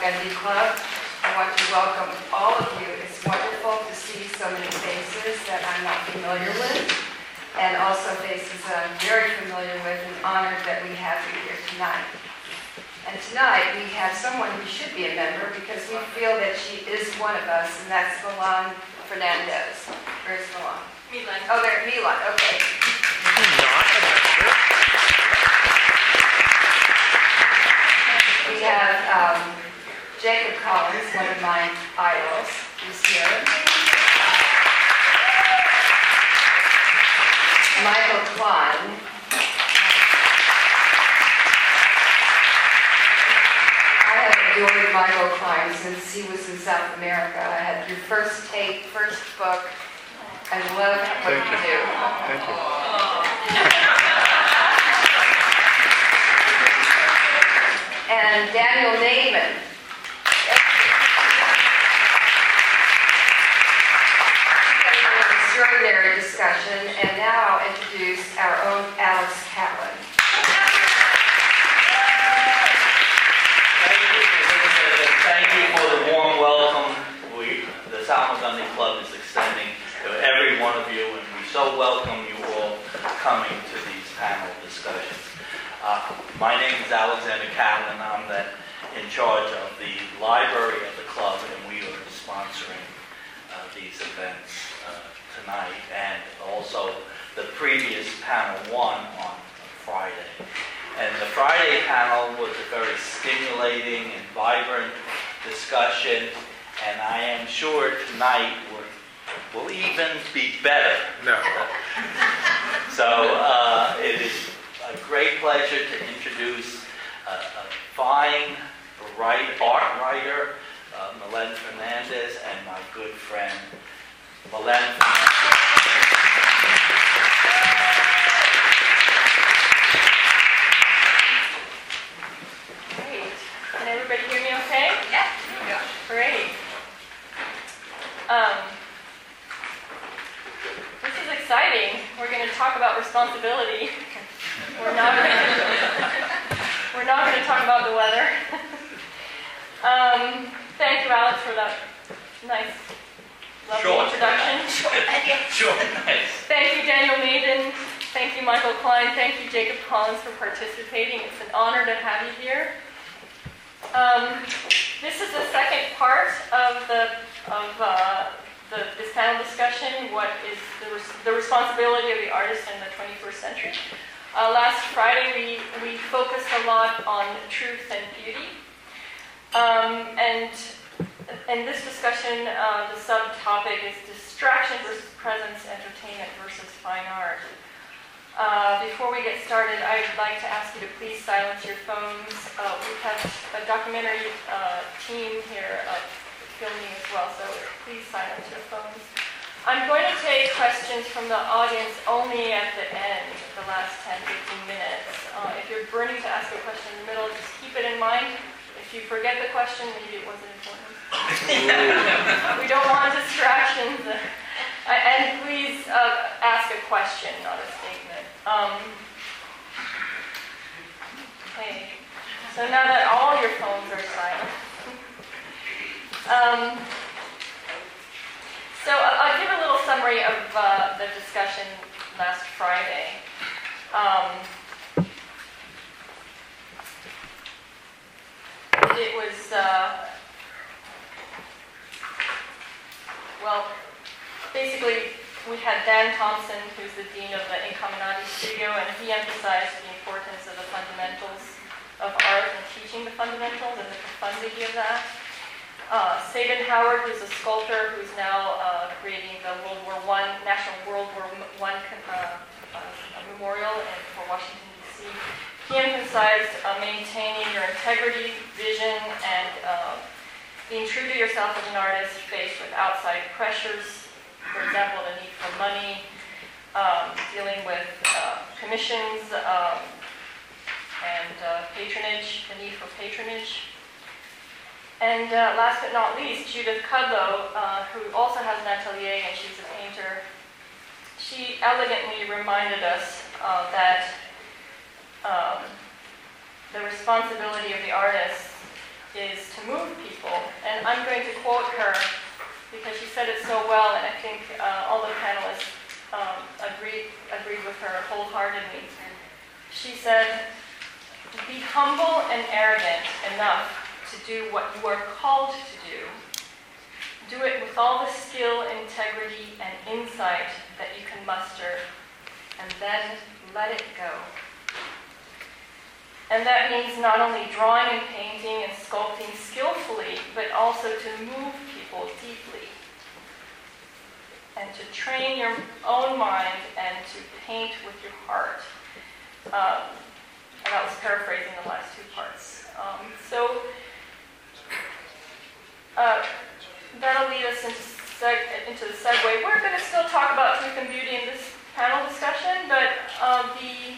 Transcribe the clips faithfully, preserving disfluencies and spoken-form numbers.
Burgundy Club. I want to welcome all of you. It's wonderful to see so many faces that I'm not familiar with, and also faces that I'm very familiar with and honored that we have you here tonight. And tonight we have someone who should be a member because we feel that she is one of us, and that's Milan Fernandez. Where's Milan? Milan. Oh, there, Milan, okay. We have um, Jacob Collins, one of my idols, who's here. Michael Klein. I have adored Michael Klein since he was in South America. I had your first tape, first book. I love what Thank you you. do. Thank you. And Daniel Naiman. Extraordinary discussion, and now introduce our own Alex Catlin. Thank you for the warm welcome we, the South Burgundy Club is extending to every one of you, and we so welcome you all coming to these panel discussions. Uh, my name is Alexander Catlin. I'm the, in charge of the library of the club, and we are sponsoring uh, these events uh, tonight, and also the previous panel one on Friday. And the Friday panel was a very stimulating and vibrant discussion, and I am sure tonight will, will even be better. No. So uh, it is a great pleasure to introduce a, a fine write, art writer, uh, Milan Fernandez, and my good friend, Milan Fernandez. Great. Can everybody hear me okay? Yeah. Yeah. Great. Um, this is exciting. We're going to talk about responsibility. We're not going to, we're not going to talk about the weather. um, thank you, Alex, for that nice, lovely Sure. introduction. Sure, nice. Thank you, Daniel Maiden. Thank you, Michael Klein. Thank you, Jacob Collins, for participating. It's an honor to have you here. Um, this is the second part of the of uh, the, this panel discussion. What is the, res the responsibility of the artist in the twenty-first century? Uh, last Friday, we we focused a lot on truth and beauty, um, and in this discussion, uh, the subtopic is distraction versus presence, entertainment versus fine art. Uh, before we get started, I'd like to ask you to please silence your phones. Uh, we have a documentary uh, team here uh, filming as well, so please silence your phones. I'm going to take questions from the audience only at the end, the last ten, fifteen minutes. Uh, if you're burning to ask a question in the middle, just keep it in mind. If you forget the question, maybe it wasn't important. We don't want distractions. Uh, and please uh, ask a question, not a statement. Um, okay. So now that all your phones are silent. um, so I'll give a little summary of uh, the discussion last Friday. Um, it was, uh, well, basically, we had Dan Thompson, who's the dean of the Incaminati Studio, and he emphasized the importance of the fundamentals of art and teaching the fundamentals and the profundity of that. Uh, Sabin Howard, who's a sculptor who's now uh, creating the World War One, National World War One uh, uh, Memorial in, for Washington, D C He emphasized uh, maintaining your integrity, vision, and uh, being true to yourself as an artist faced with outside pressures. For example, the need for money, um, dealing with uh, commissions um, and uh, patronage, the need for patronage. And uh, last but not least, Judith Kudlow, uh, who also has an atelier and she's a painter, she elegantly reminded us uh, that um, the responsibility of the artist is to move people. And I'm going to quote her because she said it so well, and I think uh, all the panelists um, agreed, agreed with her wholeheartedly. She said, "Be humble and arrogant enough to do what you are called to do. Do it with all the skill, integrity, and insight that you can muster, and then let it go." And that means not only drawing and painting and sculpting skillfully, but also to move people deeply, and to train your own mind and to paint with your heart. Um, and I was paraphrasing the last two parts. Um, so uh, that'll lead us into, seg- into the segue. We're going to still talk about truth and beauty in this panel discussion, but uh, the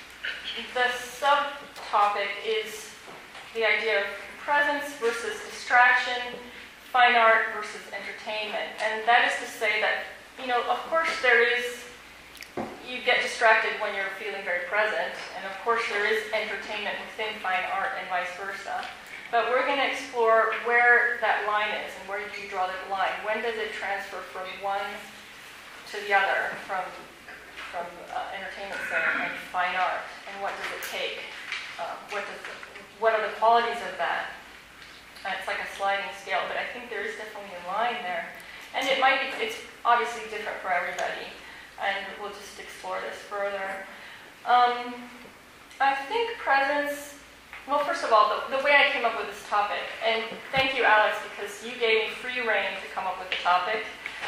the subtopic is the idea of presence versus distraction, fine art versus entertainment. And that is to say that, you know, of course there is, you get distracted when you're feeling very present, and of course there is entertainment within fine art and vice versa. But we're going to explore where that line is and where do you draw the line. When does it transfer from one to the other, from from uh, entertainment, say, and fine art, and what does it take? Uh, what does the, what are the qualities of that? Uh, it's like a sliding scale, but I think there is definitely a line there, and it might be. It's obviously different for everybody, and we'll just explore this further. Um, I think presence. Well, first of all, the, the way I came up with this topic, and thank you, Alex, because you gave me free rein to come up with the topic.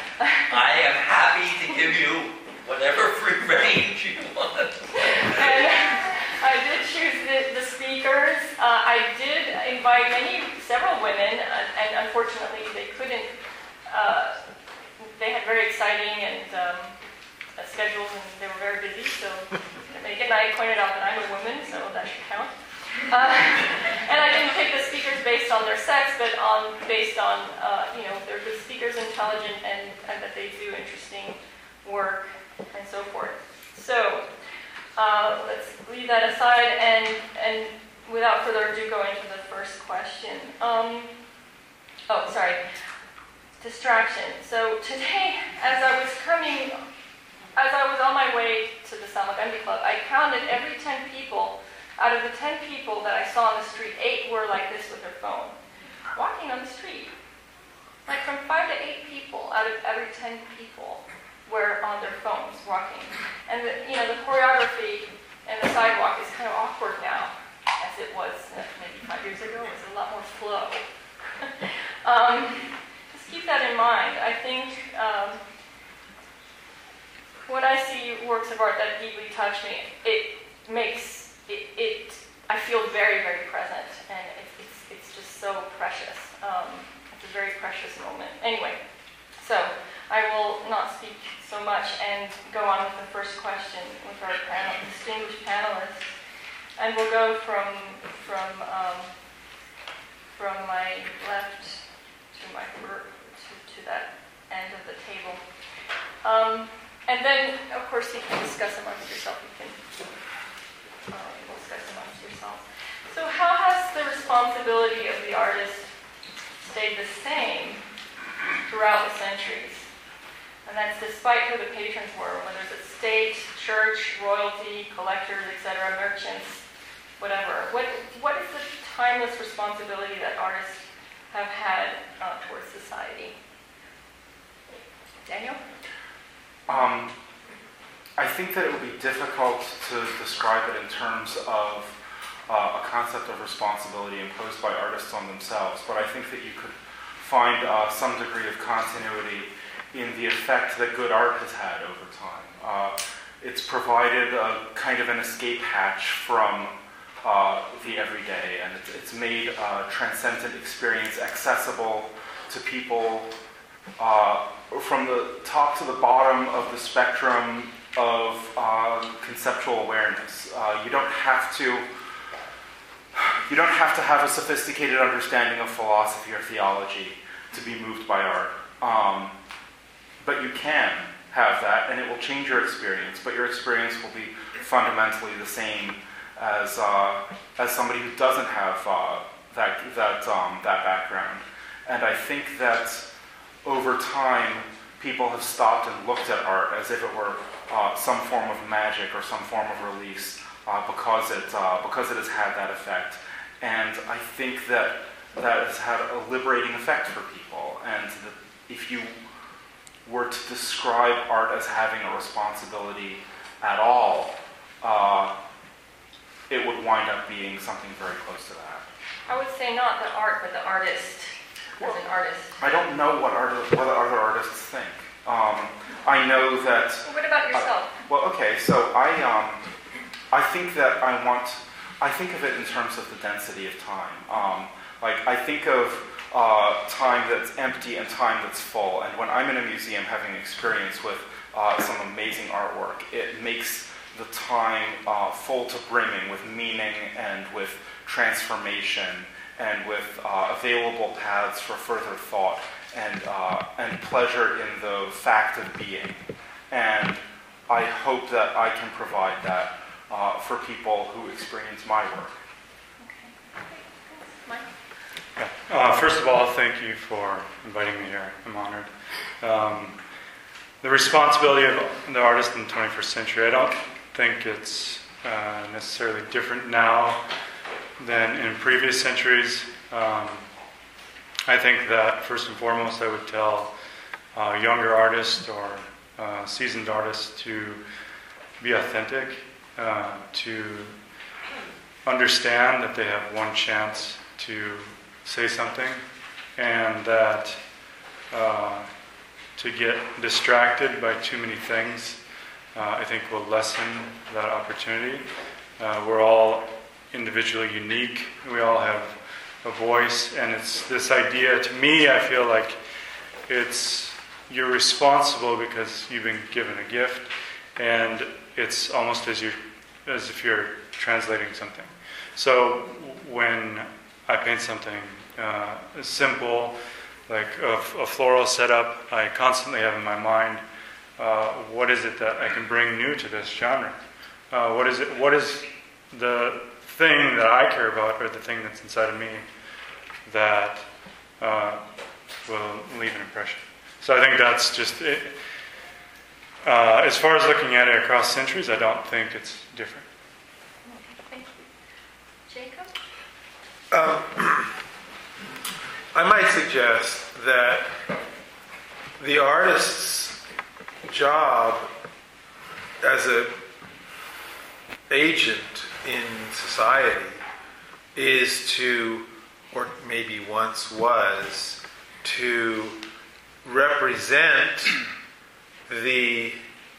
I am happy to give you whatever free range you want. And I did choose the, the speakers. Uh, I did invite many, several women, uh, and unfortunately they couldn't, uh, they had very exciting and um, uh, schedules, and they were very busy, so Megan and I pointed out that I'm a woman, so that should count. Uh, and I didn't pick the speakers based on their sex, but on based on, uh, you know, they're good speakers, intelligent, and, and that they do interesting work, and so forth. So uh, let's leave that aside, and and without further ado, go into the first question. Um, oh, sorry, distraction. So today, as I was coming, as I was on my way to the Salma Gandhi Club, I counted every ten people. Out of the ten people that I saw on the street, eight were like this with their phone, walking on the street. Like from five to eight people out of every ten people were on their phones walking. And the, you know, the choreography and the sidewalk is kind of awkward now, as it was uh, maybe five years ago. It was a lot more flow. um, just keep that in mind. I think um, when I see works of art that deeply touch me, it makes It, it, I feel very, very present, and it, it's, it's just so precious. Um, it's a very precious moment. Anyway, so I will not speak so much and go on with the first question with our panel, distinguished panelists, and we'll go from from um, from my left to my to, to that end of the table, um, and then of course you can discuss amongst yourself. You can. Uh, discuss amongst yourselves. So how has the responsibility of the artist stayed the same throughout the centuries? And that's despite who the patrons were, whether it's state, church, royalty, collectors, et cetera, merchants, whatever. What what is the timeless responsibility that artists have had uh, towards society? Daniel? Um. I think that it would be difficult to describe it in terms of uh, a concept of responsibility imposed by artists on themselves, but I think that you could find uh, some degree of continuity in the effect that good art has had over time. Uh, it's provided a kind of an escape hatch from uh, the everyday, and it's, it's made a transcendent experience accessible to people uh, from the top to the bottom of the spectrum of uh, conceptual awareness. Uh, you don't have to you don't have to have a sophisticated understanding of philosophy or theology to be moved by art. Um, but you can have that, and it will change your experience, but your experience will be fundamentally the same as uh, as somebody who doesn't have uh, that that um, that background, and I think that over time people have stopped and looked at art as if it were uh, some form of magic or some form of release uh, because it uh, because it has had that effect, and I think that that has had a liberating effect for people, and that if you were to describe art as having a responsibility at all, uh, it would wind up being something very close to that. I would say not the art, but the artist, as an artist. I don't know what, art, what other artists think. Um, I know that... What about yourself? Uh, well, okay, so I, um, I think that I want... I think of it in terms of the density of time. Um, like, I think of uh, time that's empty and time that's full. And when I'm in a museum having experience with uh, some amazing artwork, it makes the time uh, full to brimming with meaning and with transformation and with uh, available paths for further thought and, uh, and pleasure in the fact of being. And I hope that I can provide that uh, for people who experience my work. Mike? Yeah. Uh, first of all, thank you for inviting me here. I'm honored. Um, the responsibility of the artist in the twenty-first century, I don't think it's uh, necessarily different now than in previous centuries. Um, I think that first and foremost I would tell uh, younger artists or uh, seasoned artists to be authentic, uh, to understand that they have one chance to say something, and that uh, to get distracted by too many things uh, I think will lessen that opportunity. Uh, we're all individually unique. We all have a voice, and it's this idea, to me, I feel like it's, you're responsible because you've been given a gift, and it's almost as you as if you're translating something. So when I paint something uh, simple, like a, a floral setup, I constantly have in my mind, uh, what is it that I can bring new to this genre? Uh, what is it? What is the thing that I care about, or the thing that's inside of me that uh, will leave an impression? So I think that's just it. Uh, as far as looking at it across centuries, I don't think it's different. Thank you. Jacob? Um, I might suggest that the artist's job as an agent in society is to, or maybe once was, to represent the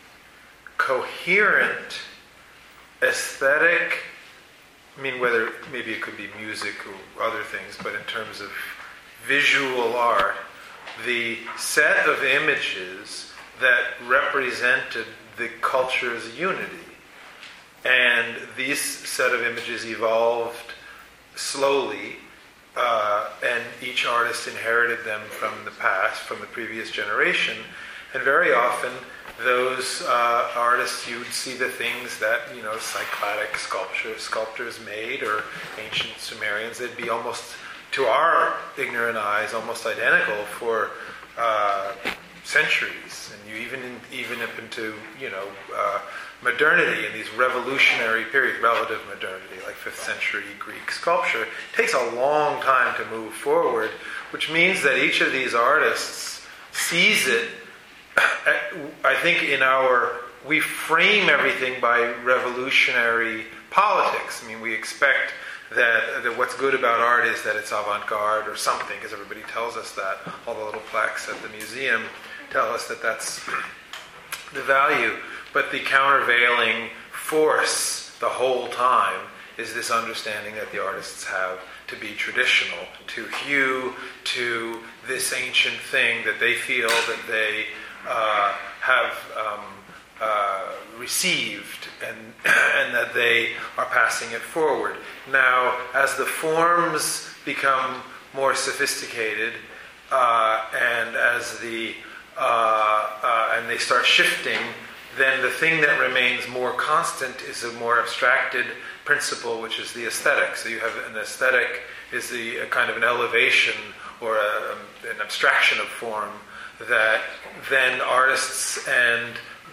coherent aesthetic, I mean, whether maybe it could be music or other things, but in terms of visual art, the set of images that represented the culture's unity. And these set of images evolved slowly, uh, and each artist inherited them from the past, from the previous generation. And very often, those uh, artists, you would see the things that, you know, Cycladic sculpture, sculptors made, or ancient Sumerians. They'd be almost, to our ignorant eyes, almost identical for uh, centuries. And you even in, even up into, you know, uh, modernity and these revolutionary periods, relative modernity, like fifth century Greek sculpture, it takes a long time to move forward, which means that each of these artists sees it. I think in our, we frame everything by revolutionary politics. I mean, we expect that, that what's good about art is that it's avant-garde or something, because everybody tells us that. All the little plaques at the museum tell us that that's the value. But the countervailing force the whole time is this understanding that the artists have to be traditional, to hew to this ancient thing that they feel that they uh, have um, uh, received, and and that they are passing it forward. Now, as the forms become more sophisticated, uh, and as the uh, uh, and they start shifting, then the thing that remains more constant is a more abstracted principle, which is the aesthetic. So you have an aesthetic is the, a kind of an elevation or a, an abstraction of form that then artists and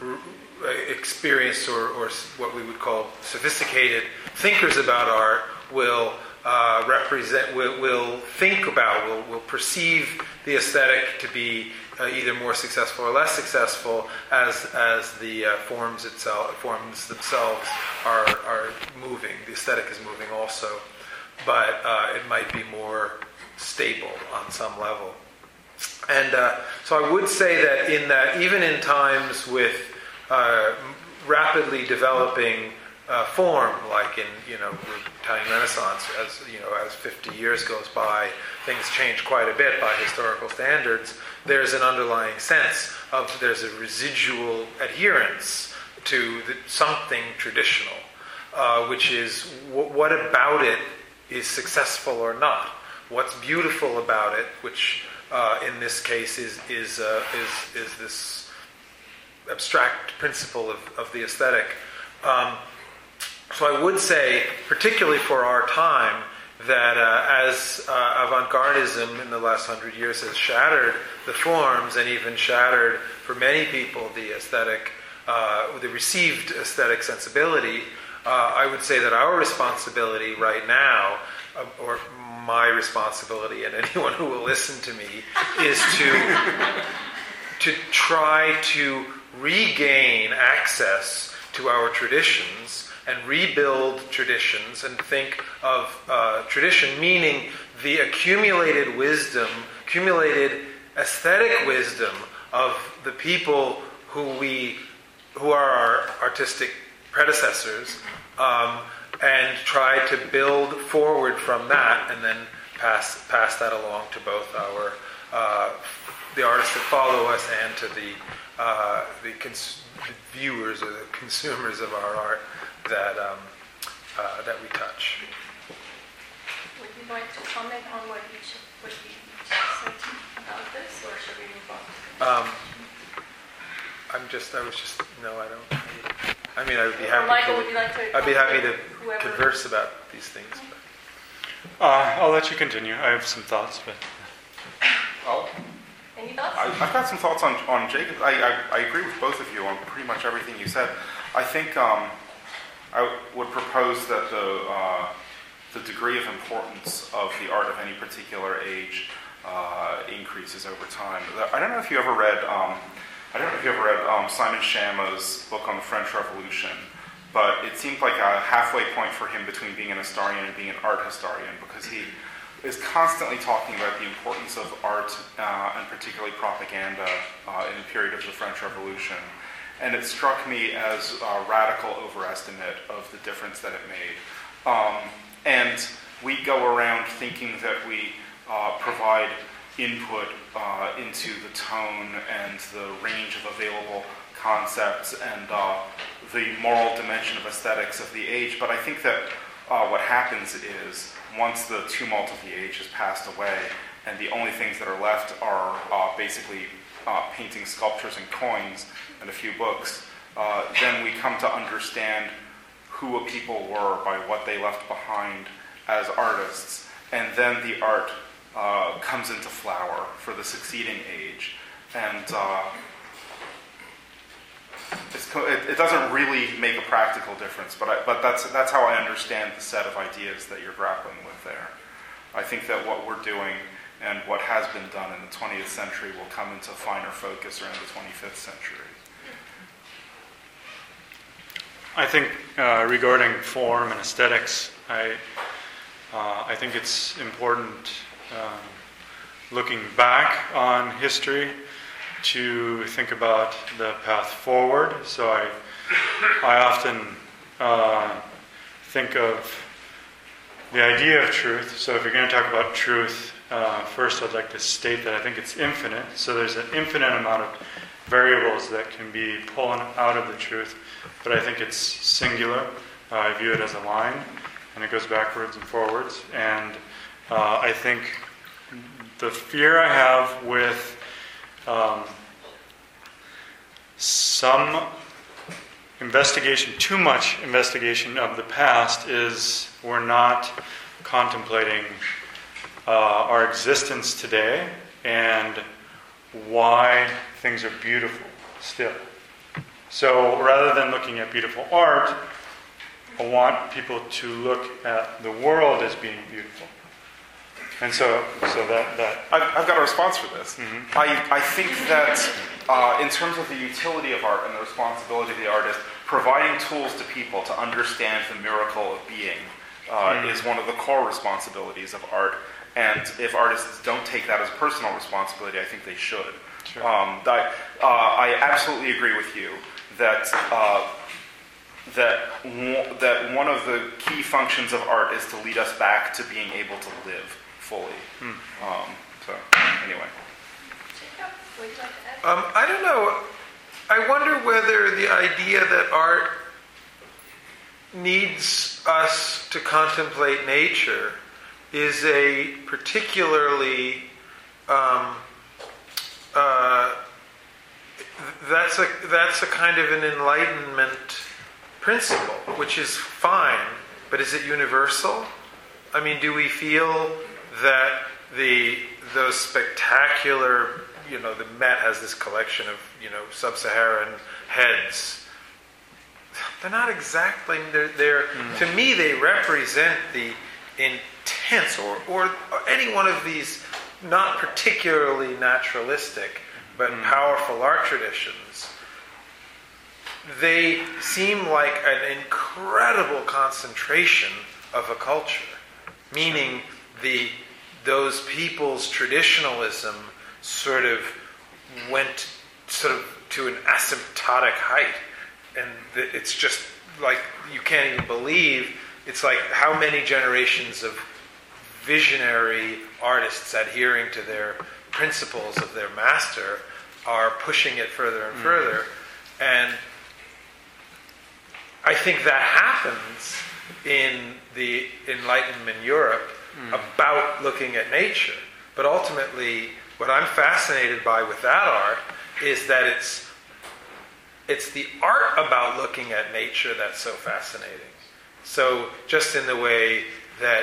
r- experienced or, or what we would call sophisticated thinkers about art will uh, represent, will, will think about, will, will perceive the aesthetic to be uh, either more successful or less successful as as the uh, forms itself, forms themselves are are moving. The aesthetic is moving also, but uh, it might be more stable on some level. And uh, so I would say that in that even in times with uh, rapidly developing uh, form, like in you know the Italian Renaissance, as you know as fifty years goes by, things change quite a bit by historical standards. There's an underlying sense of there's a residual adherence to the, something traditional, uh, which is w- what about it is successful or not. What's beautiful about it, which uh, in this case is is uh, is is this abstract principle of, of the aesthetic. Um, so I would say, particularly for our time, that uh, as uh, avant-gardism in the last hundred years has shattered the forms and even shattered, for many people, the aesthetic, uh, the received aesthetic sensibility, uh, I would say that our responsibility right now, uh, or my responsibility and anyone who will listen to me, is to to try to regain access to our traditions and rebuild traditions and think of uh, tradition, meaning the accumulated wisdom, accumulated aesthetic wisdom of the people who we, who are our artistic predecessors, um, and try to build forward from that, and then pass pass that along to both our uh, the artists that follow us and to the uh, the, cons- the viewers or the consumers of our art that um, uh, that we touch. Would you like to comment on what each what you each said about this, or should we move on? Um, I'm just, I was just, no, I don't. I mean, I would be Or happy. Michael, to, would you like to? I'd be happy to whoever- converse about these things. But. Uh, I'll let you continue. I have some thoughts, but Well, Any thoughts? I, I've got some thoughts on, on Jacob. I, I, I agree with both of you on pretty much everything you said. I think um, I would propose that the, uh, the degree of importance of the art of any particular age uh, increases over time. I don't know if you ever read, um, I don't know if you ever read um, Simon Schama's book on the French Revolution, but it seemed like a halfway point for him between being an historian and being an art historian, because he is constantly talking about the importance of art, uh, and particularly propaganda, uh, in the period of the French Revolution. And it struck me as a radical overestimate of the difference that it made. Um, and we go around thinking that we uh, provide input uh, into the tone and the range of available concepts and uh, the moral dimension of aesthetics of the age. But I think that uh, what happens is, once the tumult of the age has passed away and the only things that are left are uh, basically uh, paintings, sculptures, and coins, and a few books, uh, then we come to understand who a people were by what they left behind as artists. And then the art uh, comes into flower for the succeeding age. And uh, it's co- it, it doesn't really make a practical difference, but I, but that's that's how I understand the set of ideas that you're grappling with there. I think that what we're doing and what has been done in the twentieth century will come into finer focus around the twenty-fifth century. I think uh, regarding form and aesthetics, I uh, I think it's important, um, looking back on history, to think about the path forward. So I I often uh, think of the idea of truth. So if you're going to talk about truth, uh, first I'd like to state that I think it's infinite. So there's an infinite amount of variables that can be pulling out of the truth, but I think it's singular. Uh, I view it as a line, and it goes backwards and forwards. And uh, I think the fear I have with um, some investigation, too much investigation of the past is we're not contemplating uh, our existence today and why things are beautiful still. So rather than looking at beautiful art, I want people to look at the world as being beautiful. And so, so that, that I've, I've got a response for this. Mm-hmm. I, I think that uh, in terms of the utility of art and the responsibility of the artist, providing tools to people to understand the miracle of being uh, Mm. is one of the core responsibilities of art. And if artists don't take that as a personal responsibility, I think they should. Sure. Um, I, uh, I absolutely agree with you that uh, that w- that one of the key functions of art is to lead us back to being able to live fully. Mm. Um, so anyway, Jacob, would you like to add? Um, I don't know. I wonder whether the idea that art needs us to contemplate nature is a particularly um, uh, that's a that's a kind of an Enlightenment principle, which is fine, but is it universal? I mean, do we feel that the those spectacular, you know, the Met has this collection of, you know, sub-Saharan heads. They're not exactly, they're, they're mm. to me, they represent the intense, or, or any one of these not particularly naturalistic, but mm. powerful art traditions. They seem like an incredible concentration of a culture, meaning the those people's traditionalism sort of went sort of to an asymptotic height, and it's just like you can't even believe. It's like how many generations of visionary artists adhering to their principles of their master are pushing it further and further, mm-hmm. and I think that happens in the Enlightenment Europe mm. about looking at nature. But ultimately, what I'm fascinated by with that art is that it's it's the art about looking at nature that's so fascinating. So just in the way that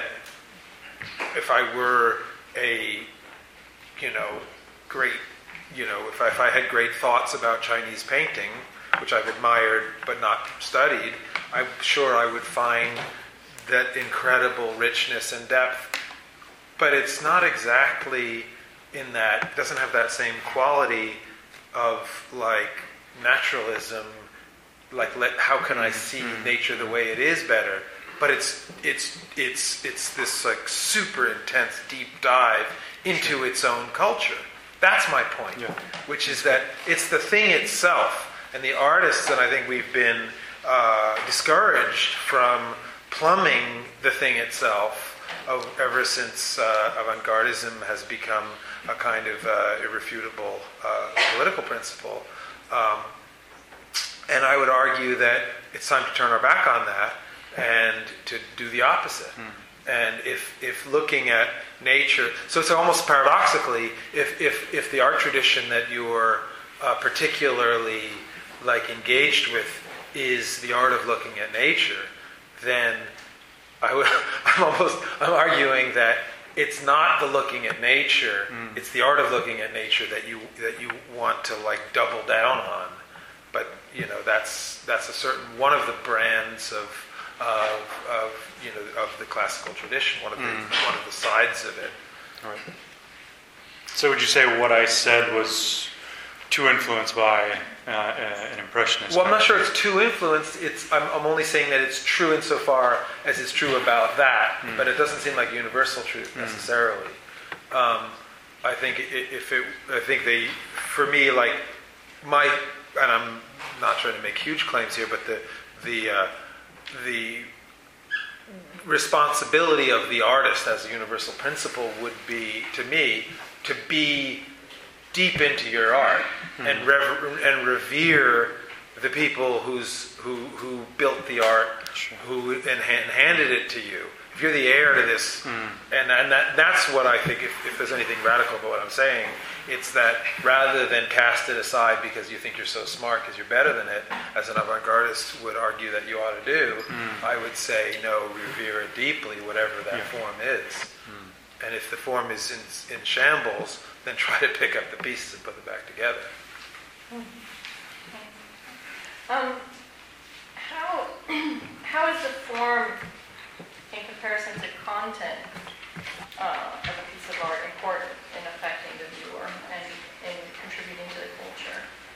if I were a, you know, great, you know, if I, if I had great thoughts about Chinese painting, which I've admired but not studied, I'm sure I would find that incredible richness and depth. But it's not exactly in that, it doesn't have that same quality of like naturalism, like let, how can I see mm-hmm. nature the way it is better? But it's it's it's it's this like super intense deep dive into sure. its own culture. That's my point, yeah. which is that it's the thing itself. And the artists, and I think we've been uh, discouraged from plumbing the thing itself of, ever since uh, avant-gardism has become a kind of uh, irrefutable uh, political principle. Um, and I would argue that it's time to turn our back on that and to do the opposite. Mm. And if if looking at nature, so it's almost paradoxically, if if, if the art tradition that you're uh, particularly like engaged with is the art of looking at nature, then I would, I'm almost I'm arguing that it's not the looking at nature, mm. it's the art of looking at nature that you that you want to like double down on. But you know that's that's a certain one of the brands of of, of you know of the classical tradition, one of the mm. one of the sides of it. All right. So would you say what I said was too influenced by uh, an impressionist? Well, I'm not sure it's too influenced. It's I'm, I'm only saying that it's true insofar as it's true about that, mm. but it doesn't seem like universal truth necessarily. Mm. Um, I think if it, I think they, for me, like my, and I'm not trying to make huge claims here, but the the uh, the responsibility of the artist as a universal principle would be, to me, to be deep into your art mm. and rever- and revere the people who's who who built the art, Sure. who and, and handed it to you. If you're the heir to this, Mm. and and that, that's what I think. If, if there's anything radical about what I'm saying, it's that rather than cast it aside because you think you're so smart because you're better than it, as an avant-gardist would argue that you ought to do, Mm. I would say no, revere it deeply, whatever that Yeah. form is. Mm. And if the form is in, in shambles, then try to pick up the pieces and put them back together. Um, how, how is the form in comparison to content uh, of a piece of art important in affecting the viewer and in contributing to the culture?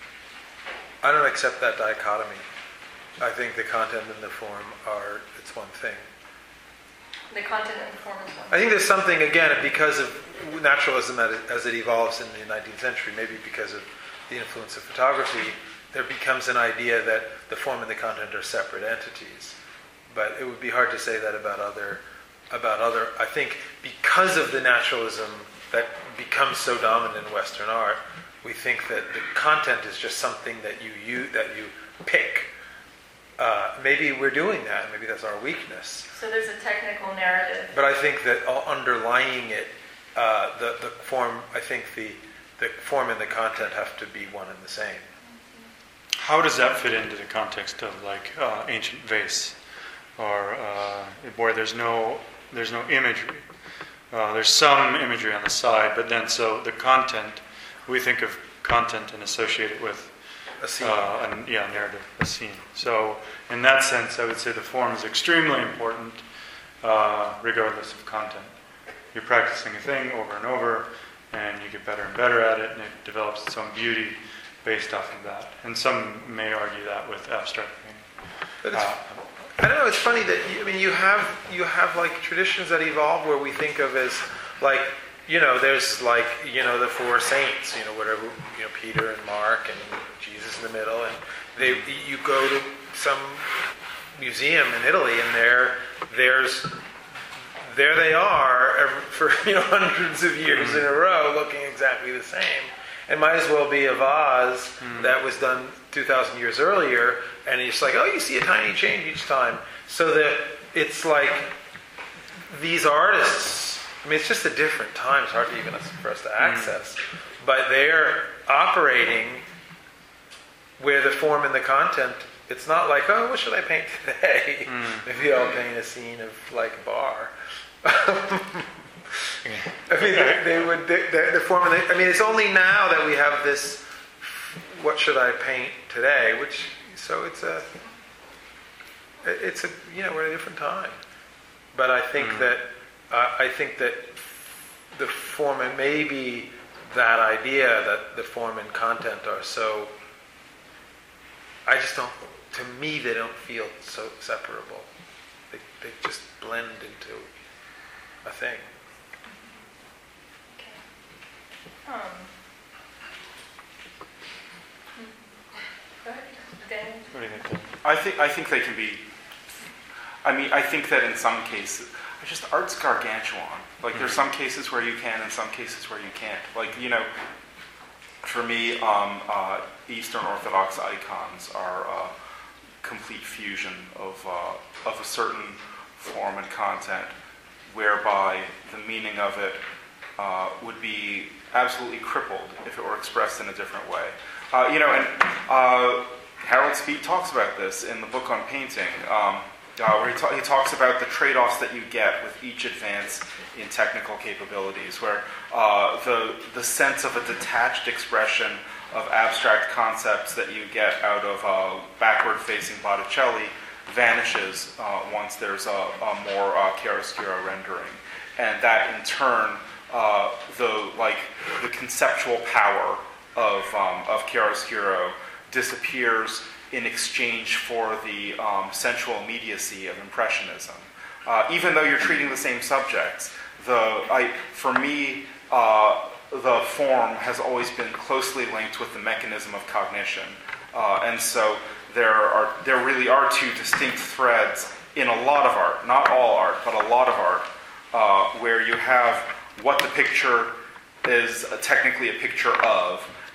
I don't accept that dichotomy. I think the content and the form are, it's one thing. The content and the form is one. I think there's something, again, because of naturalism as it, as it evolves in the nineteenth century, maybe because of the influence of photography, there becomes an idea that the form and the content are separate entities. But it would be hard to say that about other, about other, I think because of the naturalism that becomes so dominant in Western art, we think that the content is just something that you, you, that you pick. Uh, maybe we're doing that, maybe that's our weakness. So there's a technical narrative. But I think that underlying it, uh, the, the form, I think the, the form and the content have to be one and the same. How does that fit into the context of like uh, ancient vase, or uh, where there's no there's no imagery? Uh, there's some imagery on the side, but then so the content, we think of content and associate it with A scene. uh, an, yeah, narrative, a scene. So in that sense, I would say the form is extremely important, uh, regardless of content. You're practicing a thing over and over, and you get better and better at it, and it develops its own beauty based off of that. And some may argue that with abstract painting. But it's, Uh, I don't know. It's funny that you, I mean you have you have like traditions that evolve where we think of as like you know there's like you know the four saints, you know whatever you know Peter and Mark and Jesus in the middle, and they you go to some museum in Italy and there there's there they are every, for you know hundreds of years in a row looking exactly the same. It might as well be a vase mm. that was done two thousand years earlier, and it's like, oh, you see a tiny change each time. So that it's like these artists, I mean, it's just a different time. It's hard to even for us to access. Mm. But they're operating where the form and the content, it's not like, oh, what should I paint today? Mm. Maybe I'll paint a scene of like a bar. I mean, they, they would, they, the form, they, I mean, it's only now that we have this, what should I paint today? Which, so it's a, it's a, you know, we're at a different time. But I think mm. that, uh, I think that the form, and maybe that idea that the form and content are so, I just don't, to me, they don't feel so separable. They, they just blend into a thing. Um, go ahead, Daniel. what do you think? I think I think they can be. I mean, I think that in some cases, just art's gargantuan. Like mm-hmm. there's some cases where you can, and some cases where you can't. Like you know, for me, um, uh, Eastern Orthodox icons are a complete fusion of uh, of a certain form and content, whereby the meaning of it uh, would be absolutely crippled if it were expressed in a different way. Uh, you know, and uh, Harold Speed talks about this in the book on painting, um, uh, where he, ta- he talks about the trade-offs that you get with each advance in technical capabilities, where uh, the the sense of a detached expression of abstract concepts that you get out of uh, backward-facing Botticelli vanishes uh, once there's a, a more uh, chiaroscuro rendering, and that in turn. Uh, the like the conceptual power of um, of chiaroscuro disappears in exchange for the um, sensual immediacy of impressionism. Uh, even though you're treating the same subjects, the I, for me uh, the form has always been closely linked with the mechanism of cognition, uh, and so there are there really are two distinct threads in a lot of art, not all art, but a lot of art, uh, where you have what the picture is technically a picture of,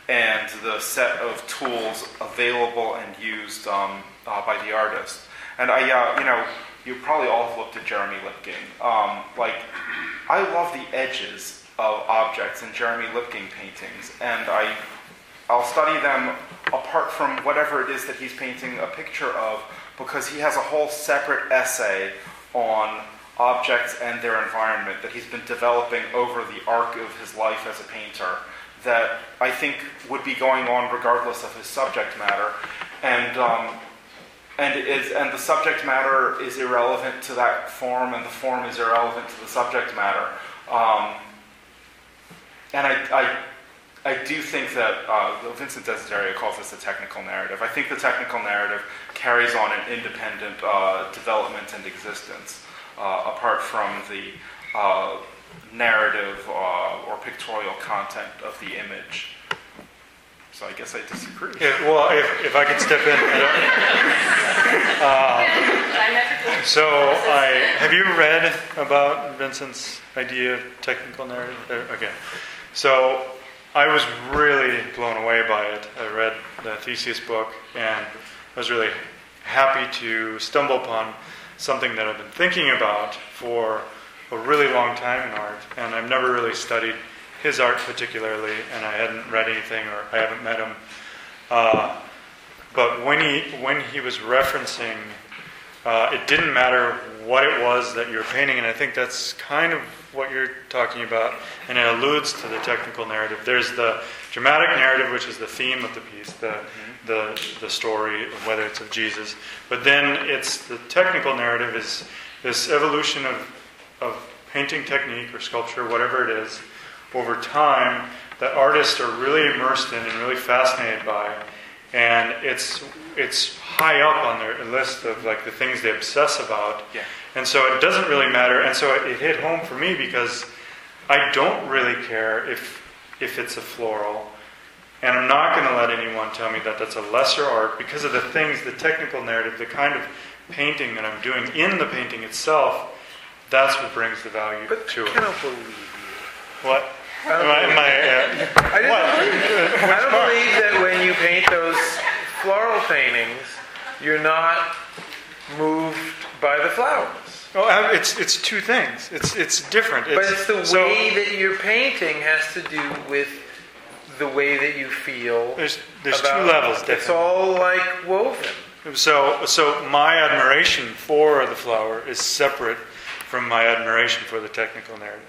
and the set of tools available and used um, uh, by the artist. And I, uh, you know, you probably all have looked at Jeremy Lipking. Um, like, I love the edges of objects in Jeremy Lipking paintings, and I, I'll study them apart from whatever it is that he's painting a picture of, because he has a whole separate essay on objects and their environment that he's been developing over the arc of his life as a painter that I think would be going on regardless of his subject matter. And um, and it is and the subject matter is irrelevant to that form, and the form is irrelevant to the subject matter. Um, and I, I I do think that uh, Vincent Desiderio calls this a technical narrative. I think the technical narrative carries on an independent uh, development and existence uh, apart from the uh, narrative uh, or pictorial content of the image. So I guess I disagree. If, well, if, if I could step in. uh, so, I have you read about Vincent's idea of technical narrative? Uh, Okay. So, I was really blown away by it. I read the thesis book, and I was really happy to stumble upon something that I've been thinking about for a really long time in art, and I've never really studied his art particularly, and I hadn't read anything, or I haven't met him. Uh, but when he when he was referencing, uh, it didn't matter what it was that you were painting, and I think that's kind of what you're talking about, and it alludes to the technical narrative. There's the dramatic narrative, which is the theme of the piece, the mm-hmm. the the story, whether it's of Jesus. But then it's the technical narrative is this evolution of of painting technique or sculpture, whatever it is, over time that artists are really immersed in and really fascinated by, and it's it's high up on their list of like the things they obsess about. Yeah. And so it doesn't really matter. And so it, it hit home for me because I don't really care if if it's a floral, and I'm not going to let anyone tell me that that's a lesser art because of the things, the technical narrative, the kind of painting that I'm doing in the painting itself. That's what brings the value But to I it. cannot believe you. What? Am I, am I, uh, I, didn't what? believe, I don't believe that when you paint those floral paintings, you're not moved by the flowers. Oh, uh, it's it's two things. It's it's different. It's, But it's the so way that you're painting has to do with the way that you feel. There's there's about, two levels. It's Definitely. all like woven. So so my admiration for the flower is separate from my admiration for the technical narrative.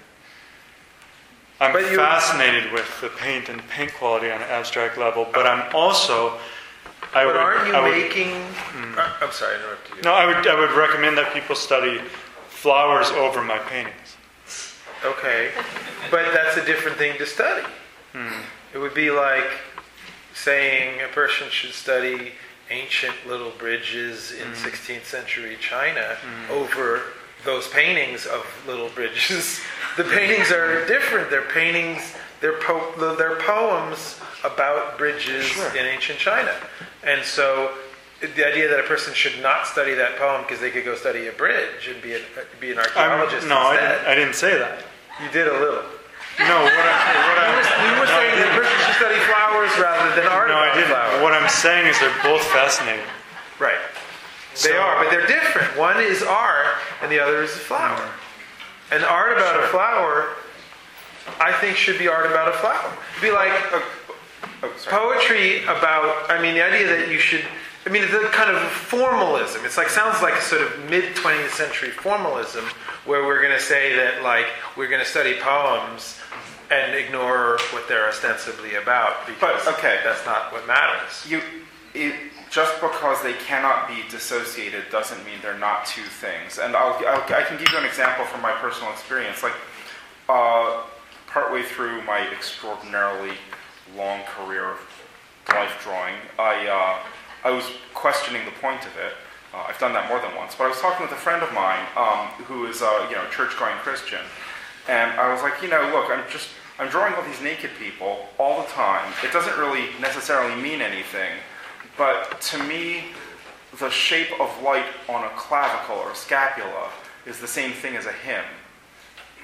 I'm But you- fascinated with the paint and paint quality on an abstract level, but I'm also I But would, aren't you I would, making... Uh, I'm sorry, I interrupted you. No, I would I would recommend that people study flowers over my paintings. Okay, but that's a different thing to study. Hmm. It would be like saying a person should study ancient little bridges in Mm. sixteenth century China Mm. over those paintings of little bridges. The paintings are different. They're paintings, they're, po- they're poems about bridges Sure. in ancient China. And so the idea that a person should not study that poem because they could go study a bridge and be an, be an I'm, archaeologist no, I instead. didn't, I didn't say that. You did a little. No, what I, what I, You were no, I saying that a didn't. person should study flowers rather than art No, I about didn't. flowers. What I'm saying is they're both fascinating. Right. They So- are, but they're different. One is art, and the other is a flower. And art about a flower, I think, should be art about a flower. Be like Oh, oh, sorry. poetry about. I mean, the idea that you should. I mean, the kind of formalism. It's like sounds like a sort of mid twentieth century formalism, where we're going to say that like we're going to study poems and ignore what they're ostensibly about because But, okay. that's not what matters. You, it, just because they cannot be dissociated doesn't mean they're not two things. And I'll, I'll, I can give you an example from my personal experience. Like, uh, partway through my extraordinarily long career of life drawing, I, uh, I was questioning the point of it. Uh, I've done that more than once. But I was talking with a friend of mine um, who is a you know, church-going Christian. And I was like, you know, look, I'm just, I'm drawing all these naked people all the time. It doesn't really necessarily mean anything. But to me, the shape of light on a clavicle or a scapula is the same thing as a hymn.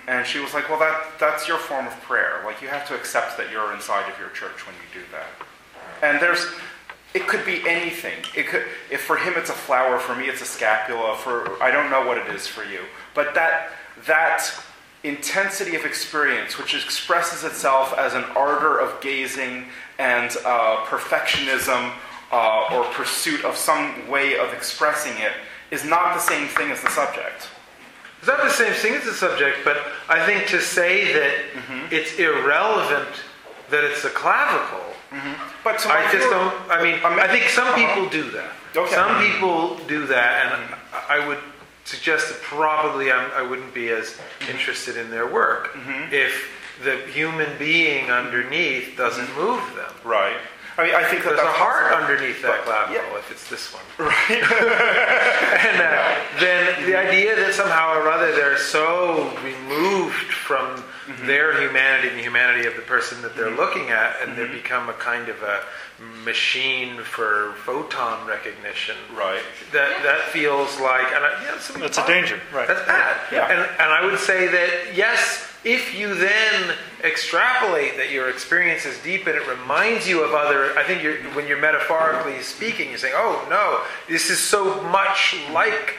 And she was like, well, that that's your form of prayer. Like, you have to accept that you're inside of your church when you do that. And there's, it could be anything. It could, if for him it's a flower, for me it's a scapula, for, I don't know what it is for you. But that, that intensity of experience, which expresses itself as an ardor of gazing and uh, perfectionism uh, or pursuit of some way of expressing it, is not the same thing as the subject. It's not the same thing as the subject, but I think to say that Mm-hmm. it's irrelevant that it's a clavicle, Mm-hmm. But to my I just view- don't, I mean, I mean- I think some uh-huh. people do that. Okay. Some people do that, and I would suggest that probably I'm, I wouldn't be as interested in their work Mhm. if the human being underneath doesn't move them. Right. I mean, I think that There's a that's heart also- underneath that but- clavicle, yeah. if it's this one. Right. And uh, then the idea that somehow or other they're so removed from their humanity and the humanity of the person that they're looking at, and they become a kind of a machine for photon recognition. Right. That that feels like, and I, yeah, some- That's a danger, right. That's bad. Yeah. And and I would say that yes, if you then extrapolate that your experience is deep and it reminds you of other, I think you're, when you're metaphorically speaking, you're saying, oh no, this is so much like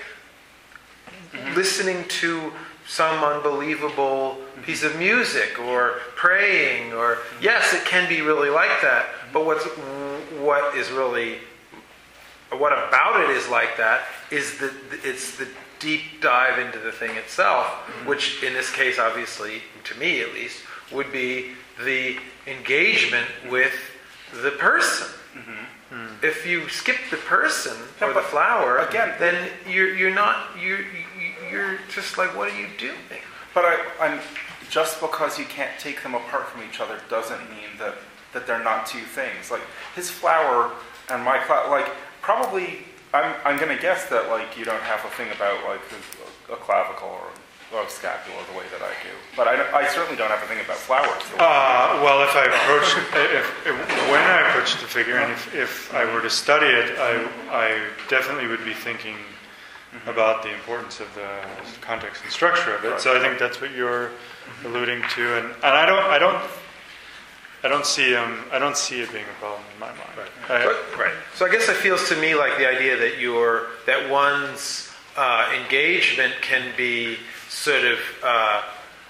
listening to some unbelievable piece of music or praying, or yes, it can be really like that, but what's what is really what about it is like that is that it's the deep dive into the thing itself, which in this case, obviously, to me at least, would be the engagement with the person. Mm-hmm. If you skip the person Yeah, or the but flower, again- then you're you're not you're you're just like, what are you doing? But I, I'm just because you can't take them apart from each other doesn't mean that, that they're not two things. Like his flower and my cla- like probably I'm I'm gonna guess that like you don't have a thing about like a, a clavicle or, or a scapula the way that I do. But I, don't- I certainly don't have a thing about flowers. the way- Uh, well, if I approach, if, if when I approach the figure, and if, if I were to study it, I, I definitely would be thinking about the importance of the context and structure of it. So I think that's what you're alluding to, and, and I don't, I don't, I don't see um, I don't see it being a problem in my mind. I- But- right. So I guess it feels to me like the idea that your that one's uh, engagement can be sort of uh,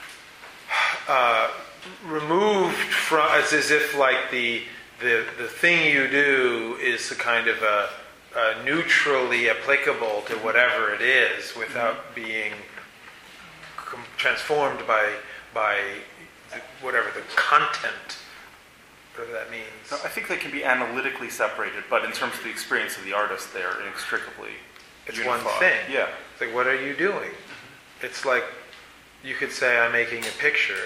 uh, removed from, it's as if like the the the thing you do is a kind of a, a neutrally applicable to whatever it is without being com- transformed by by the, whatever the content. Whatever that means. No, I think they can be analytically separated, but in terms of the experience of the artist, they're inextricably It's unified. one thing. Yeah. It's like, what are you doing? It's like, you could say, I'm making a picture,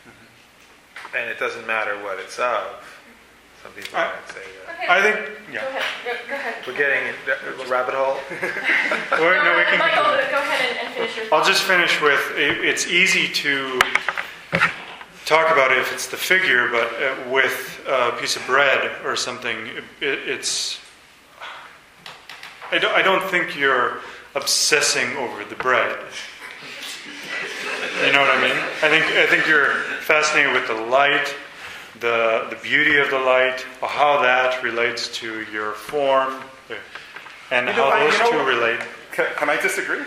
and it doesn't matter what it's of. Some people I- might say that. Okay. I think, Go yeah. ahead. Go, go ahead. We're getting in a rabbit hole. Or, no, we can Michael, continue. go ahead and, and finish your I'll thought. just finish with, it, it's easy to talk about it if it's the figure, but uh, with a piece of bread or something, it, it's, I don't, I don't think you're obsessing over the bread. You know what I mean? I think, I think you're fascinated with the light, the, the beauty of the light, how that relates to your form, and You know, how I- those you know two what? relate. Can, can I disagree?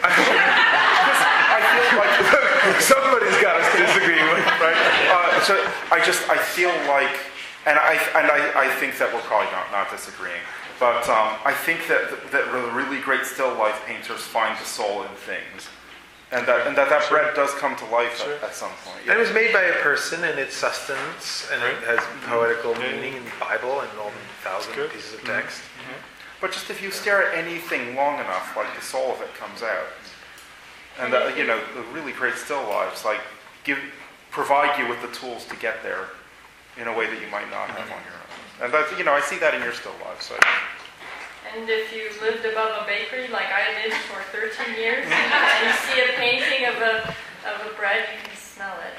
I feel like Somebody's got to disagree with. right. Uh, so I just I feel like, and I and I, I think that we're probably not, not disagreeing, but um, I think that that the really great still life painters find the soul in things, and that and that that bread does come to life Sure. at, at some point. And it was made by a person, and it's sustenance, and it has poetical Yeah, yeah. meaning in the Bible and all the thousand Good. pieces of text. But just if you stare at anything long enough, like the soul of it comes out. And that, you know, the really great still lives, like give, provide you with the tools to get there in a way that you might not have on your own. And that's, you know, I see that in your still lives. So. And if you lived above a bakery like I did for thirteen years, and you see a painting of a of a bread, you can smell it.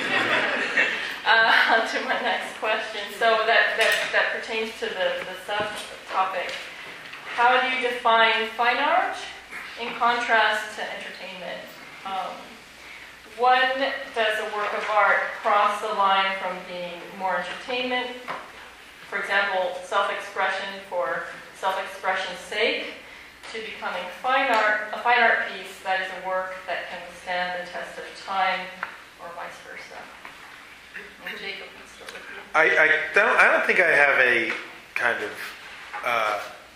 uh, on to my next question. So that, that, that pertains to the, the subtopic. How do you define fine art in contrast to entertainment? Um, One does a work of art cross the line from being more entertainment, for example, self-expression for self-expression's sake, to becoming fine art, a fine art piece that is a work that can withstand the test of time, or vice versa. And Jacob, let's start with you. I, I don't. I don't think I have a kind of uh,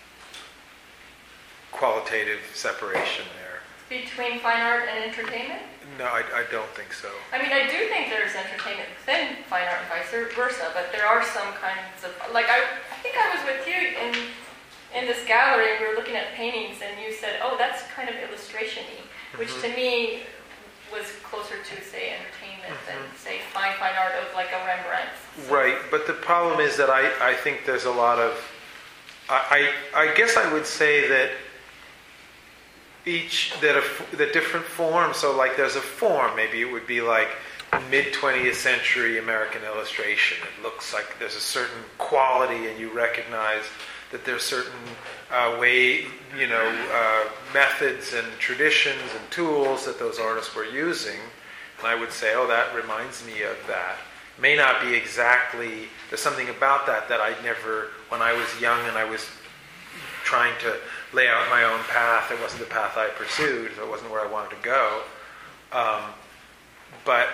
qualitative separation there. Between fine art and entertainment? No, I, I don't think so. I mean, I do think there's entertainment within fine art and vice versa, but there are some kinds of, like, I, I think I was with you in in this gallery, we were looking at paintings, and you said, oh, that's kind of illustration-y, which Mm-hmm. to me was closer to, say, entertainment than, Mm-hmm. say, fine, fine art of, like, a Rembrandt. So- Right, but the problem is that I, I think there's a lot of, I, I, I guess I would say that each, that, a, that different forms, so like there's a form, maybe it would be like mid-twentieth century American illustration. It looks like there's a certain quality and you recognize that there's certain uh, way, you know, uh, methods and traditions and tools that those artists were using. And I would say, oh, that reminds me of that. May not be exactly, there's something about that that I never, when I was young and I was trying to lay out my own path, it wasn't the path I pursued, so it wasn't where I wanted to go. Um, but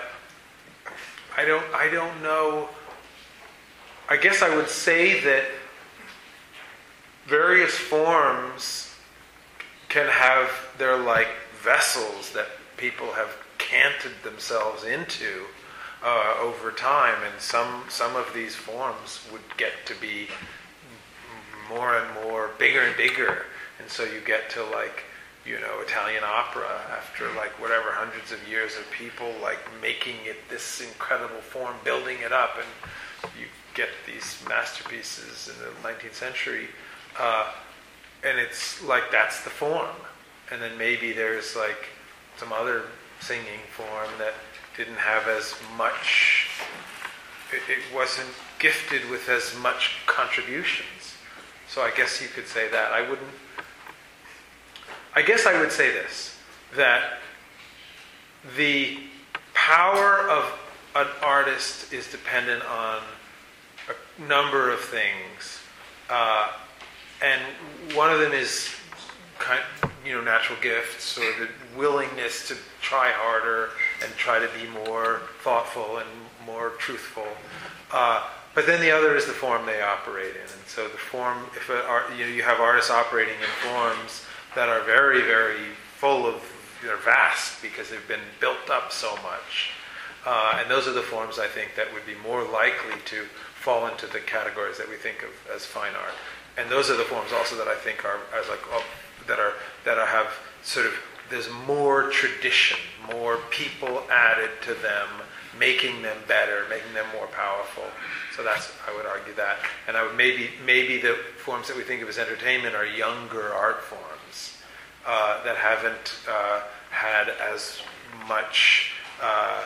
I don't, I don't know, I guess I would say that various forms can have, they're like vessels that people have canted themselves into uh, over time, and some some of these forms would get to be more and more, bigger and bigger, and so you get to like, you know, Italian opera after like whatever hundreds of years of people like making it this incredible form, building it up, and you get these masterpieces in the nineteenth century. Uh, and it's like that's the form, and then maybe there's like some other singing form that didn't have as much, it, it wasn't gifted with as much contributions. So I guess you could say that. I wouldn't, I guess I would say this, that the power of an artist is dependent on a number of things. Uh, And one of them is kind, you know, natural gifts, or the willingness to try harder and try to be more thoughtful and more truthful. Uh, but then the other is the form they operate in. And so the form, if a, you know, you have artists operating in forms that are very, very full of, they're vast because they've been built up so much. Uh, and those are the forms, I think, that would be more likely to fall into the categories that we think of as fine art. And those are the forms also that I think are as like oh, that are that are, have sort of, there's more tradition, more people added to them, making them better, making them more powerful. So that's, I would argue that. And I would maybe maybe the forms that we think of as entertainment are younger art forms uh, that haven't uh, had as much uh,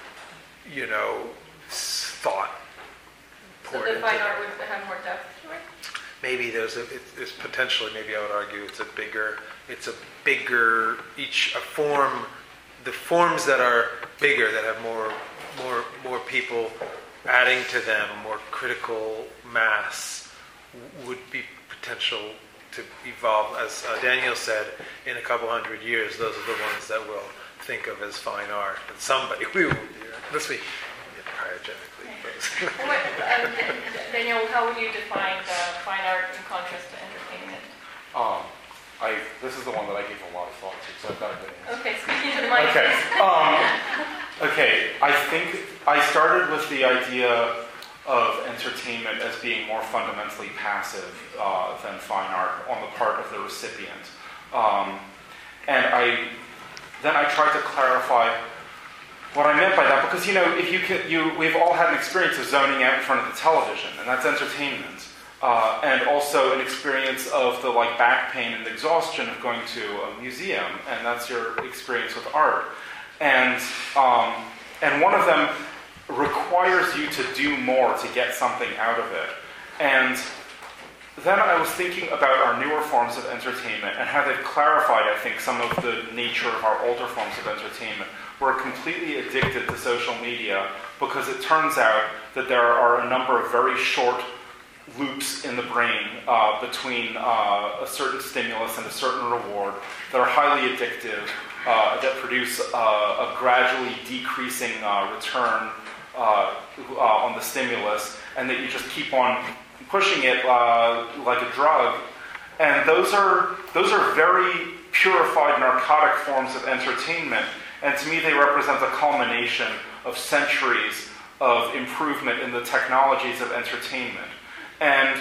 you know thought. So the fine art would have more depth to it? Maybe there's a, it, it's potentially, maybe I would argue it's a bigger, it's a bigger, each, a form, the forms that are bigger, that have more, more, more people adding to them, more critical mass, would be potential to evolve. As uh, Daniel said, in a couple hundred years, those are the ones that we'll think of as fine art. And somebody, we will be, unless we get cryogenically. What, um, Daniel, how would you define uh, fine art in contrast to entertainment? Um, I this is the one that I gave a lot of thought to, so I've got a good answer. Okay, speaking to the mic, Okay. please. Um, okay. I think I started with the idea of entertainment as being more fundamentally passive uh, than fine art on the part of the recipient, um, and I then I tried to clarify what I meant by that, because you know, if you can, you we've all had an experience of zoning out in front of the television, and that's entertainment. Uh, and also an experience of the like back pain and exhaustion of going to a museum, and that's your experience with art. And um, and one of them requires you to do more to get something out of it. And then I was thinking about our newer forms of entertainment and how they've clarified, I think, some of the nature of our older forms of entertainment. We're completely addicted to social media because it turns out that there are a number of very short loops in the brain uh, between uh, a certain stimulus and a certain reward that are highly addictive, uh, that produce uh, a gradually decreasing uh, return uh, uh, on the stimulus, and that you just keep on pushing it uh, like a drug. And those are those are very purified narcotic forms of entertainment. And to me, they represent a culmination of centuries of improvement in the technologies of entertainment. And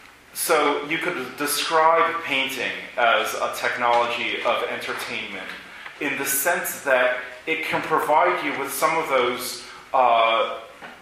so you could describe painting as a technology of entertainment in the sense that it can provide you with some of those uh,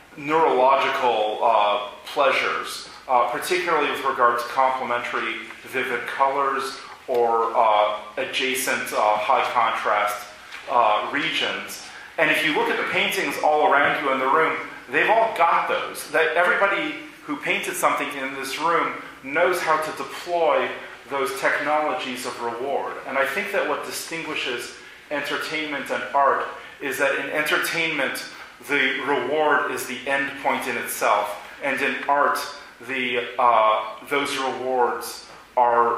neurological uh, pleasures, uh, particularly with regard to complementary vivid colors or uh, adjacent uh, high contrast uh, regions. And if you look at the paintings all around you in the room, they've all got those. That everybody who painted something in this room knows how to deploy those technologies of reward. And I think that what distinguishes entertainment and art is that in entertainment, the reward is the end point in itself. And in art, the uh, those rewards are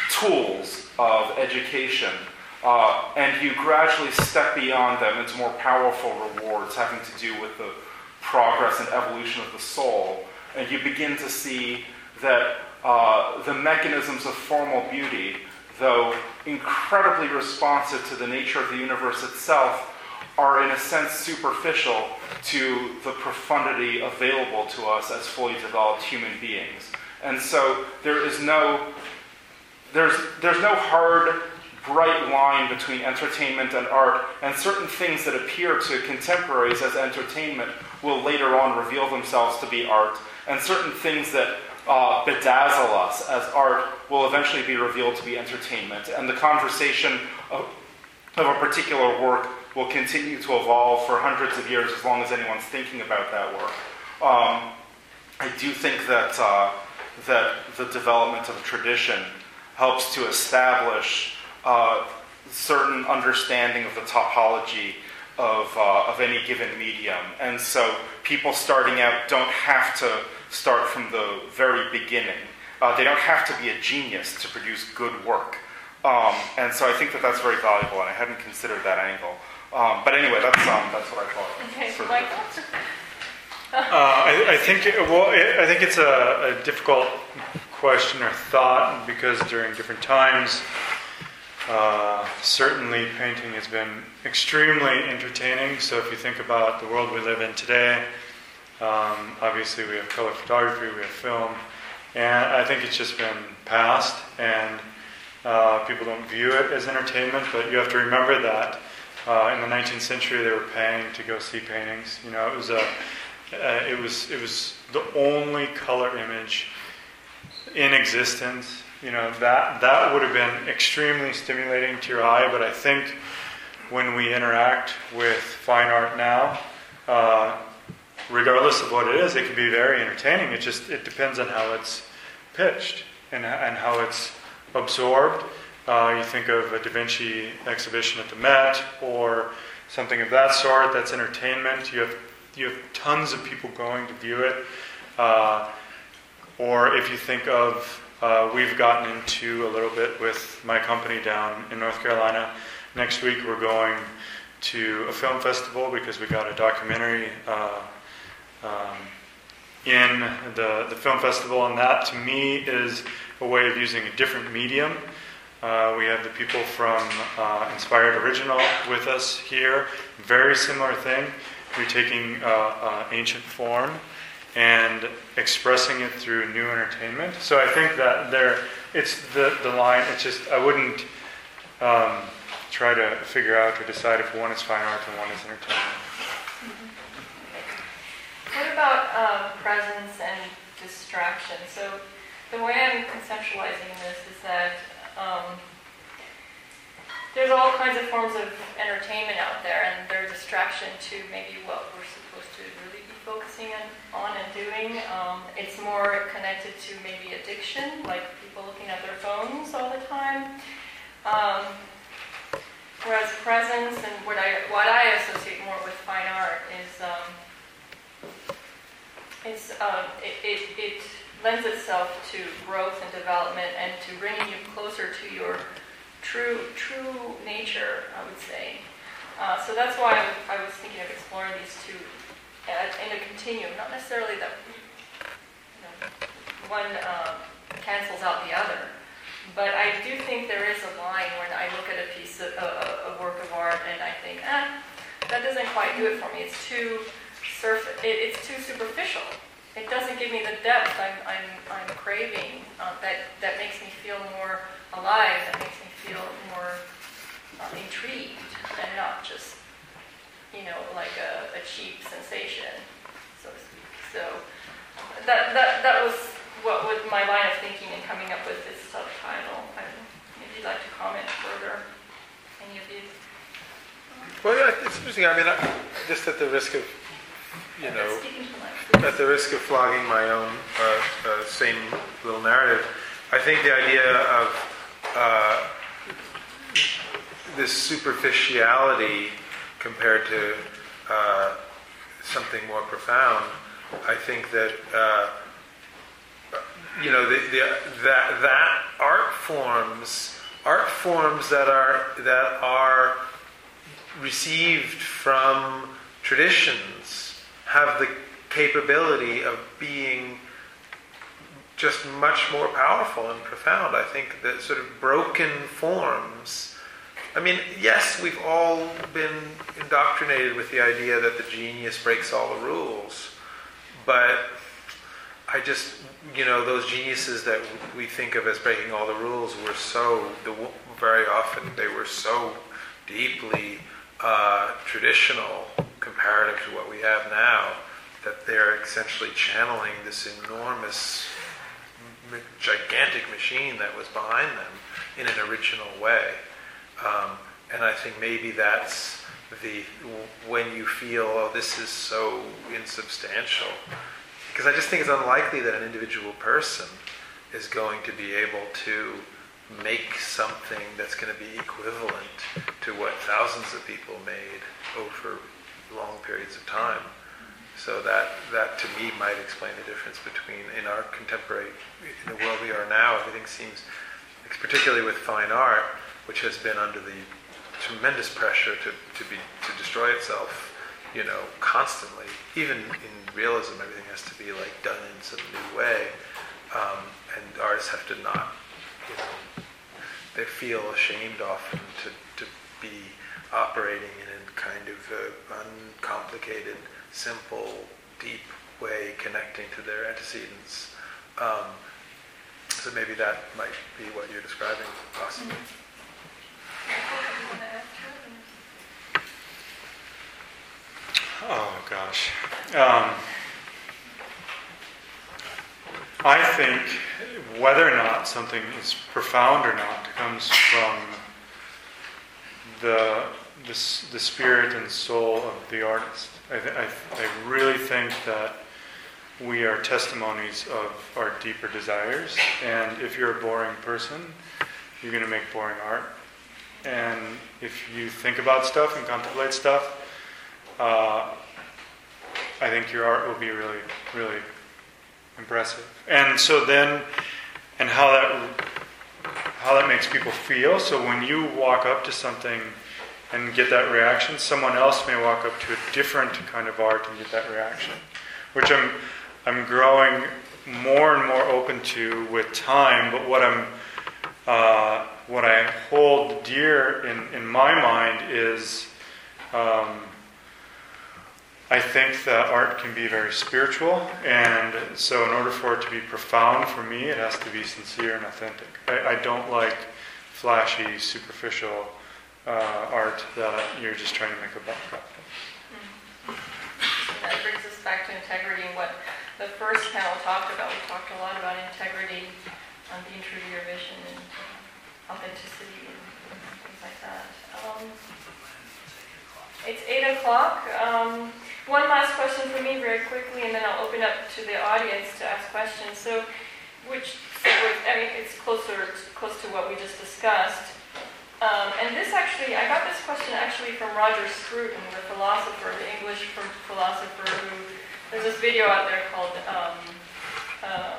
tools of education. Uh, and you gradually step beyond them into more powerful rewards having to do with the progress and evolution of the soul. And you begin to see that uh, the mechanisms of formal beauty, though incredibly responsive to the nature of the universe itself, are in a sense superficial to the profundity available to us as fully developed human beings. And so there is no, there's, there's no hard, bright line between entertainment and art, and certain things that appear to contemporaries as entertainment will later on reveal themselves to be art, and certain things that uh, bedazzle us as art will eventually be revealed to be entertainment. And the conversation of, of a particular work will continue to evolve for hundreds of years as long as anyone's thinking about that work. Um, I do think that, uh, that the development of a tradition helps to establish uh, certain understanding of the topology of, uh, of any given medium. And so people starting out don't have to start from the very beginning. Uh, they don't have to be a genius to produce good work. Um, and so I think that that's very valuable, and I hadn't considered that angle. Um, but anyway, that's, um, that's what I thought. Okay, Sort of- Michael? Uh, I, I think it, well, it, I think it's a, a difficult question or thought because during different times, uh, certainly painting has been extremely entertaining. So if you think about the world we live in today, um, obviously we have color photography, we have film, and I think it's just been passed, and uh, people don't view it as entertainment. But you have to remember that uh, in the nineteenth century they were paying to go see paintings. You know, it was a Uh, it was it was the only color image in existence. You know, that that would have been extremely stimulating to your eye. But I think when we interact with fine art now, uh, regardless of what it is, it can be very entertaining. It just it depends on how it's pitched and and how it's absorbed. Uh, you think of a Da Vinci exhibition at the Met or something of that sort. That's entertainment. You have You have tons of people going to view it. Uh, or if you think of, uh, we've gotten into a little bit with my company down in North Carolina. Next week we're going to a film festival because we got a documentary uh, um, in the, the film festival. And that to me is a way of using a different medium. Uh, we have the people from uh, Inspired Original with us here. Very similar thing. You're taking uh, uh, ancient form and expressing it through new entertainment. So I think that there, it's the, the line, it's just, I wouldn't um, try to figure out or decide if one is fine art and one is entertainment. Mm-hmm. What about um, presence and distraction? So the way I'm conceptualizing this is that um, there's all kinds of forms of entertainment out there, and they're a distraction to maybe what we're supposed to really be focusing on, on and doing. Um, it's more connected to maybe addiction, like people looking at their phones all the time. Um, whereas presence and what I what I associate more with fine art is um, it's uh, it, it, it lends itself to growth and development and to bringing you closer to your true true nature, I would say. Uh, so that's why I was thinking of exploring these two uh, in a continuum, not necessarily that you know, one uh, cancels out the other, but I do think there is a line when I look at a piece of a, a work of art and I think, ah, that doesn't quite do it for me. It's too surface. It, it's too superficial. It doesn't give me the depth I'm I'm, I'm craving. Uh, that that makes me feel more alive. That makes me feel more uh, intrigued. And not just, you know, like a, a cheap sensation, so to speak. So that that that was what was my line of thinking in coming up with this subtitle. I don't know, maybe you'd like to comment further, any of you? Well, yeah, it's interesting. I mean, I, just at the risk of, you know, at the risk of flogging my own uh, uh, same little narrative, I think the idea of uh, this superficiality compared to uh, something more profound, I think that uh, you know the, the, that that art forms art forms that are that are received from traditions have the capability of being just much more powerful and profound. I think that sort of broken forms. I mean, yes, we've all been indoctrinated with the idea that the genius breaks all the rules, but I just, you know, those geniuses that we think of as breaking all the rules were so, the, very often they were so deeply uh, traditional comparative to what we have now, that they're essentially channeling this enormous, gigantic machine that was behind them in an original way. Um, and I think maybe that's the, when you feel, oh, this is so insubstantial. Because I just think it's unlikely that an individual person is going to be able to make something that's going to be equivalent to what thousands of people made over long periods of time. So that, that to me might explain the difference between, in our contemporary, in the world we are now, everything seems, particularly with fine art, which has been under the tremendous pressure to, to be to destroy itself, you know, constantly. Even in realism, everything has to be like done in some new way, um, and artists have to not, you know, they feel ashamed often to, to be operating in a kind of uh, uncomplicated, simple, deep way, connecting to their antecedents. Um, so maybe that might be what you're describing, possibly. Mm-hmm. Oh gosh. Um, I think whether or not something is profound or not comes from the the, the spirit and soul of the artist. I, th- I, I really think that we are testimonies of our deeper desires, and if you're a boring person, you're going to make boring art. And if you think about stuff and contemplate stuff, uh, I think your art will be really, really impressive. And so then, and how that how that makes people feel. So when you walk up to something and get that reaction, someone else may walk up to a different kind of art and get that reaction, which I'm I'm growing more and more open to with time. But what I'm uh, what I hold dear in, in my mind is um, I think that art can be very spiritual, and so in order for it to be profound for me, it has to be sincere and authentic. I, I don't like flashy, superficial uh, art that you're just trying to make a buck out of. That brings us back to integrity and what the first panel talked about. We talked a lot about integrity, um, being true to your vision, and authenticity, and things like that. Um, it's eight o'clock. Um, one last question for me very quickly, and then I'll open up to the audience to ask questions. So, which, so I mean, it's closer, close to what we just discussed. Um, and this actually, I got this question actually from Roger Scruton, the philosopher, the English philosopher, who, there's this video out there called um, uh,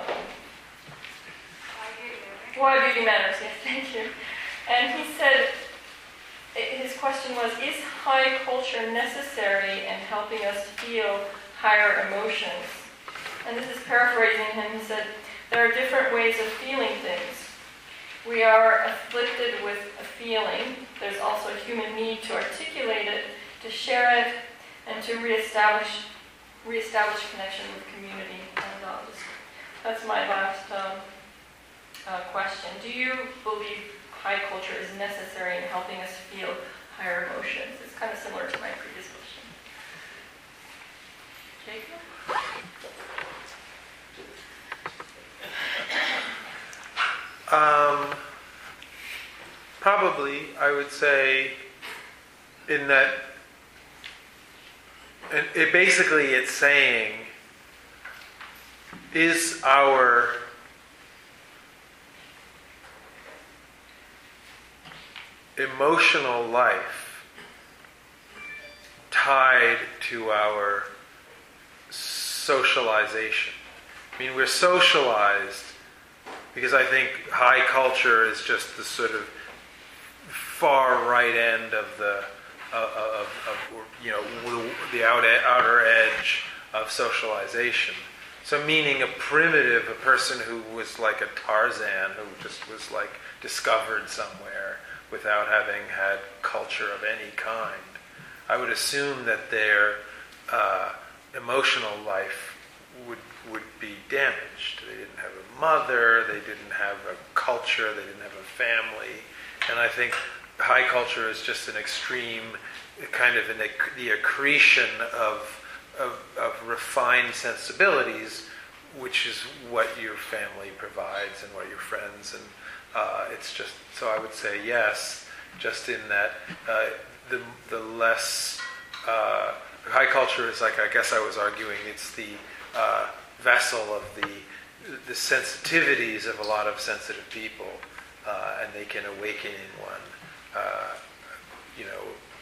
Why Beauty Matters. Yes, thank you. And he said, his question was, is high culture necessary in helping us feel higher emotions? And this is paraphrasing him. He said, there are different ways of feeling things. We are afflicted with a feeling. There's also a human need to articulate it, to share it, and to reestablish reestablish connection with community. And uh, that's my last um, uh, question. Do you believe high culture is necessary in helping us feel higher emotions? It's kind of similar to my previous question. Jacob? Um, probably, I would say, in that, and it basically it's saying, is our emotional life tied to our socialization? I mean, we're socialized because I think high culture is just the sort of far right end of the, uh, of, of, you know, the out, outer edge of socialization. So meaning a primitive, a person who was like a Tarzan, who just was like discovered somewhere without having had culture of any kind, I would assume that their uh, emotional life would would be damaged. They didn't have a mother, they didn't have a culture, they didn't have a family. And I think high culture is just an extreme kind of an, the accretion of, of, of refined sensibilities, which is what your family provides and what your friends, and uh, it's just, so I would say yes, just in that uh, the, the less, uh, high culture is like, I guess I was arguing, it's the uh, vessel of the the sensitivities of a lot of sensitive people, uh, and they can awaken in one, uh, you know,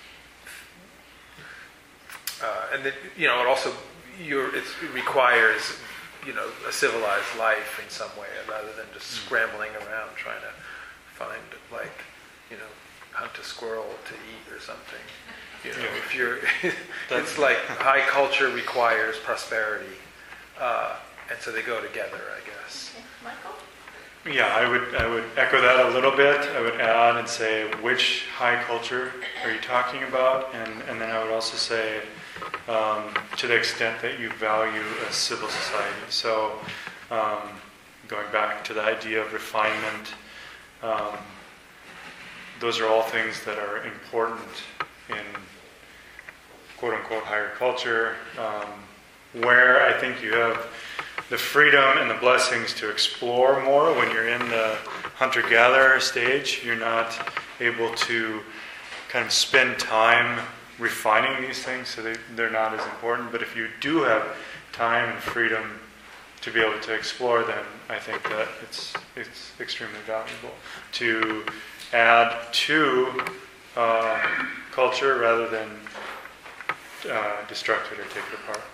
uh, and then, you know, it also you're, it's, it requires, you know, a civilized life in some way, rather than just scrambling around trying to find, like, you know, hunt a squirrel to eat or something. You know, if you're, it's like high culture requires prosperity. Uh, and so they go together, I guess. Okay. Michael? Yeah, I would I would echo that a little bit. I would add and say, which high culture are you talking about? And, and then I would also say, um, to the extent that you value a civil society. So um, going back to the idea of refinement, um, those are all things that are important in quote-unquote higher culture, um, where I think you have the freedom and the blessings to explore more. When you're in the hunter-gatherer stage, you're not able to kind of spend time refining these things, so they, they're not as important. But if you do have time and freedom to be able to explore them, I think that it's it's extremely valuable to add to uh, culture rather than uh, destruct it or take it apart.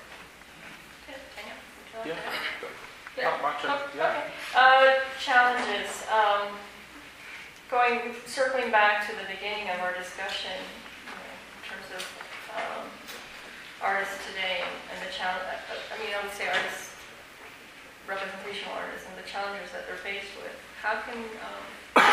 Yeah. Yeah. Not much, Oh, yeah. okay. Uh, challenges. Um, going, circling back to the beginning of our discussion, you know, in terms of um, artists today and, and the challenge. I mean, I would say artists, representational artists, and the challenges that they're faced with. How can um,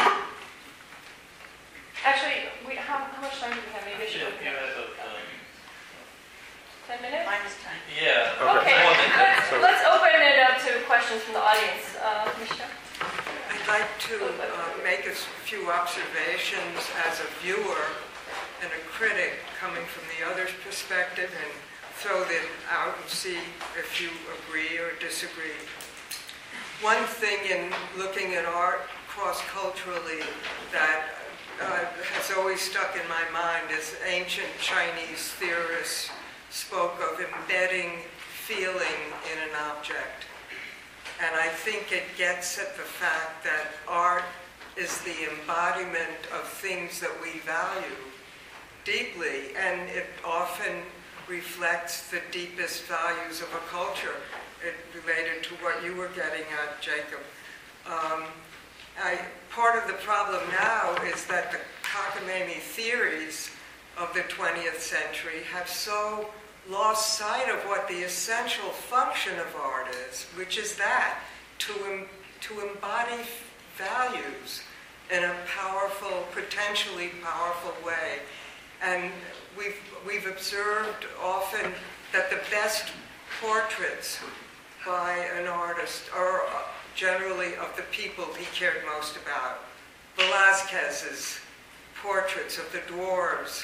actually, we how, how much time do we have? Maybe I should open it up. Ten minutes? Minus ten. Yeah. Okay, More than that. let's, let's open it up to questions from the audience. Uh, Michelle? I'd like to uh, make a few observations as a viewer and a critic coming from the other's perspective, and throw that out and see if you agree or disagree. One thing in looking at art cross-culturally that uh, has always stuck in my mind is ancient Chinese theorist spoke of embedding feeling in an object. And I think it gets at the fact that art is the embodiment of things that we value deeply, and it often reflects the deepest values of a culture. It related to what you were getting at, Jacob. Um, I, part of the problem now is that the cockamamie theories of the twentieth century have so lost sight of what the essential function of art is, which is that, to, em, to embody values in a powerful, potentially powerful way. And we've, we've observed often that the best portraits by an artist are generally of the people he cared most about. Velázquez's portraits of the dwarves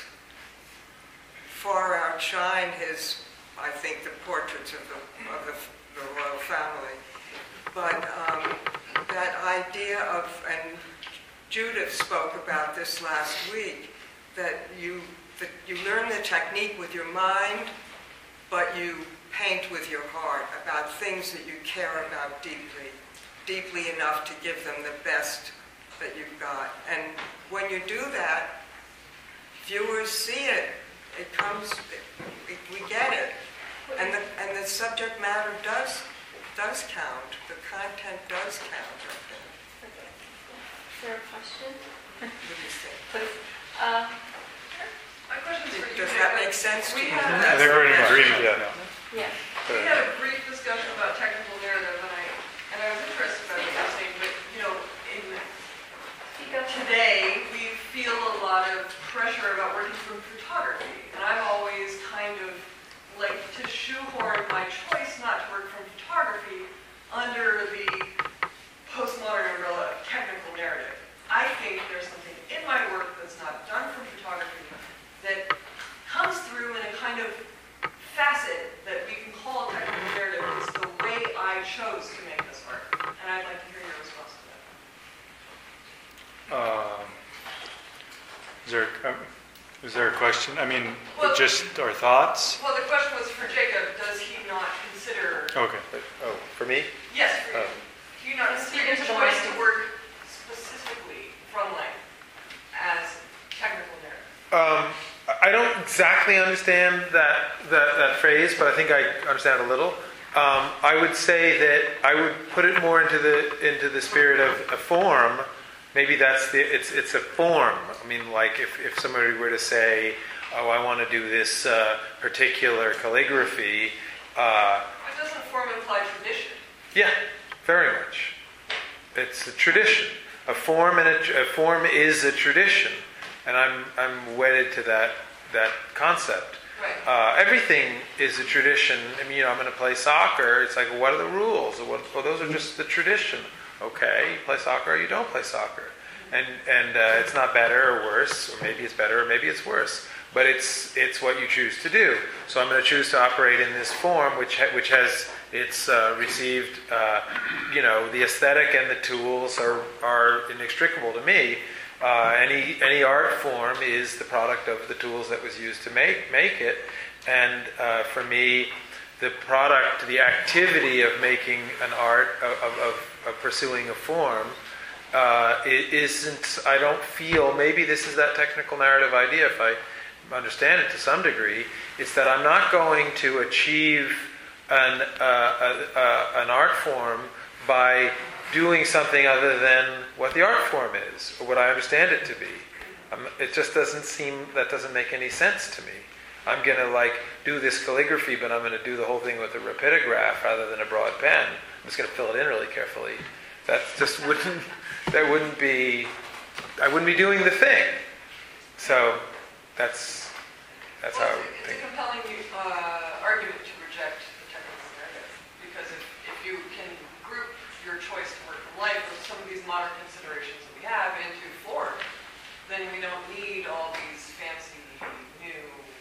far outshine his, I think, the portraits of the, of the, the royal family. But um, that idea of, and Judith spoke about this last week, that you, that you learn the technique with your mind, but you paint with your heart about things that you care about deeply, deeply enough to give them the best that you've got. And when you do that, viewers see it. It comes, it, we get it. And the, and the subject matter does, does count. The content does count, I think. Is there a question? What do you think? Please. Uh, My question is for you. Does that make sense to We you? had I a- think we're in agreement, yeah, no. yeah. We had a brief discussion about technical narrative, and I, and I was interested about what you were saying, but, you know, in today, we feel a lot of pressure about working from photography, and I've always kind of liked to shoehorn my choice not to work from photography under the postmodern umbrella of technical narrative. I think there's something in my work that's not done from photography that comes through in a kind of facet that we can call technical narrative. It's the way I chose to make this work, and I'd like to hear your response to that. Um, Is there, um, is there a question? I mean, Well- just our thoughts? Well, the question was for Jacob. Does he not consider? Okay. Oh, for me? Yes, for you. Oh. Do you not consider your Into the choice mic. to work specifically from life as technical narrative? Um, I don't exactly understand that, that, that phrase, but I think I understand it a little. Um, I would say that I would put it more into the into the spirit of a form. Maybe that's the it's it's a form. I mean, like if, if somebody were to say, "Oh, I want to do this uh, particular calligraphy," uh, But doesn't form imply tradition? yeah, very much. It's a tradition. A form and a, a form is a tradition, and I'm I'm wedded to that that concept. Right. Uh, everything is a tradition. I mean, you know, I'm going to play soccer. It's like, what are the rules? What, well, those are just the tradition. Okay, you play soccer or you don't play soccer, and and uh, it's not better or worse, or maybe it's better or maybe it's worse. But it's it's what you choose to do. So I'm going to choose to operate in this form, which ha- which has it's uh, received. Uh, you know, the aesthetic and the tools are are inextricable to me. Uh, any any art form is the product of the tools that was used to make make it, and uh, for me, the product, the activity of making an art, of, of, of pursuing a form, uh, it isn't. I don't feel. Maybe this is that technical narrative idea. If I understand it to some degree, it's that I'm not going to achieve an uh, a, a, an art form by doing something other than what the art form is, or what I understand it to be. Um, it just doesn't seem, that doesn't make any sense to me. I'm going to like do this calligraphy, but I'm going to do the whole thing with a rapidograph rather than a broad pen. I'm just going to fill it in really carefully. That just wouldn't, that wouldn't be, I wouldn't be doing the thing. So that's, that's Well, how I it's, would it's think. a compelling uh, argument to reject the technical narrative, because if, if you can group your choice to work from life with some of these modern considerations that we have into form, then we don't need all these fancy new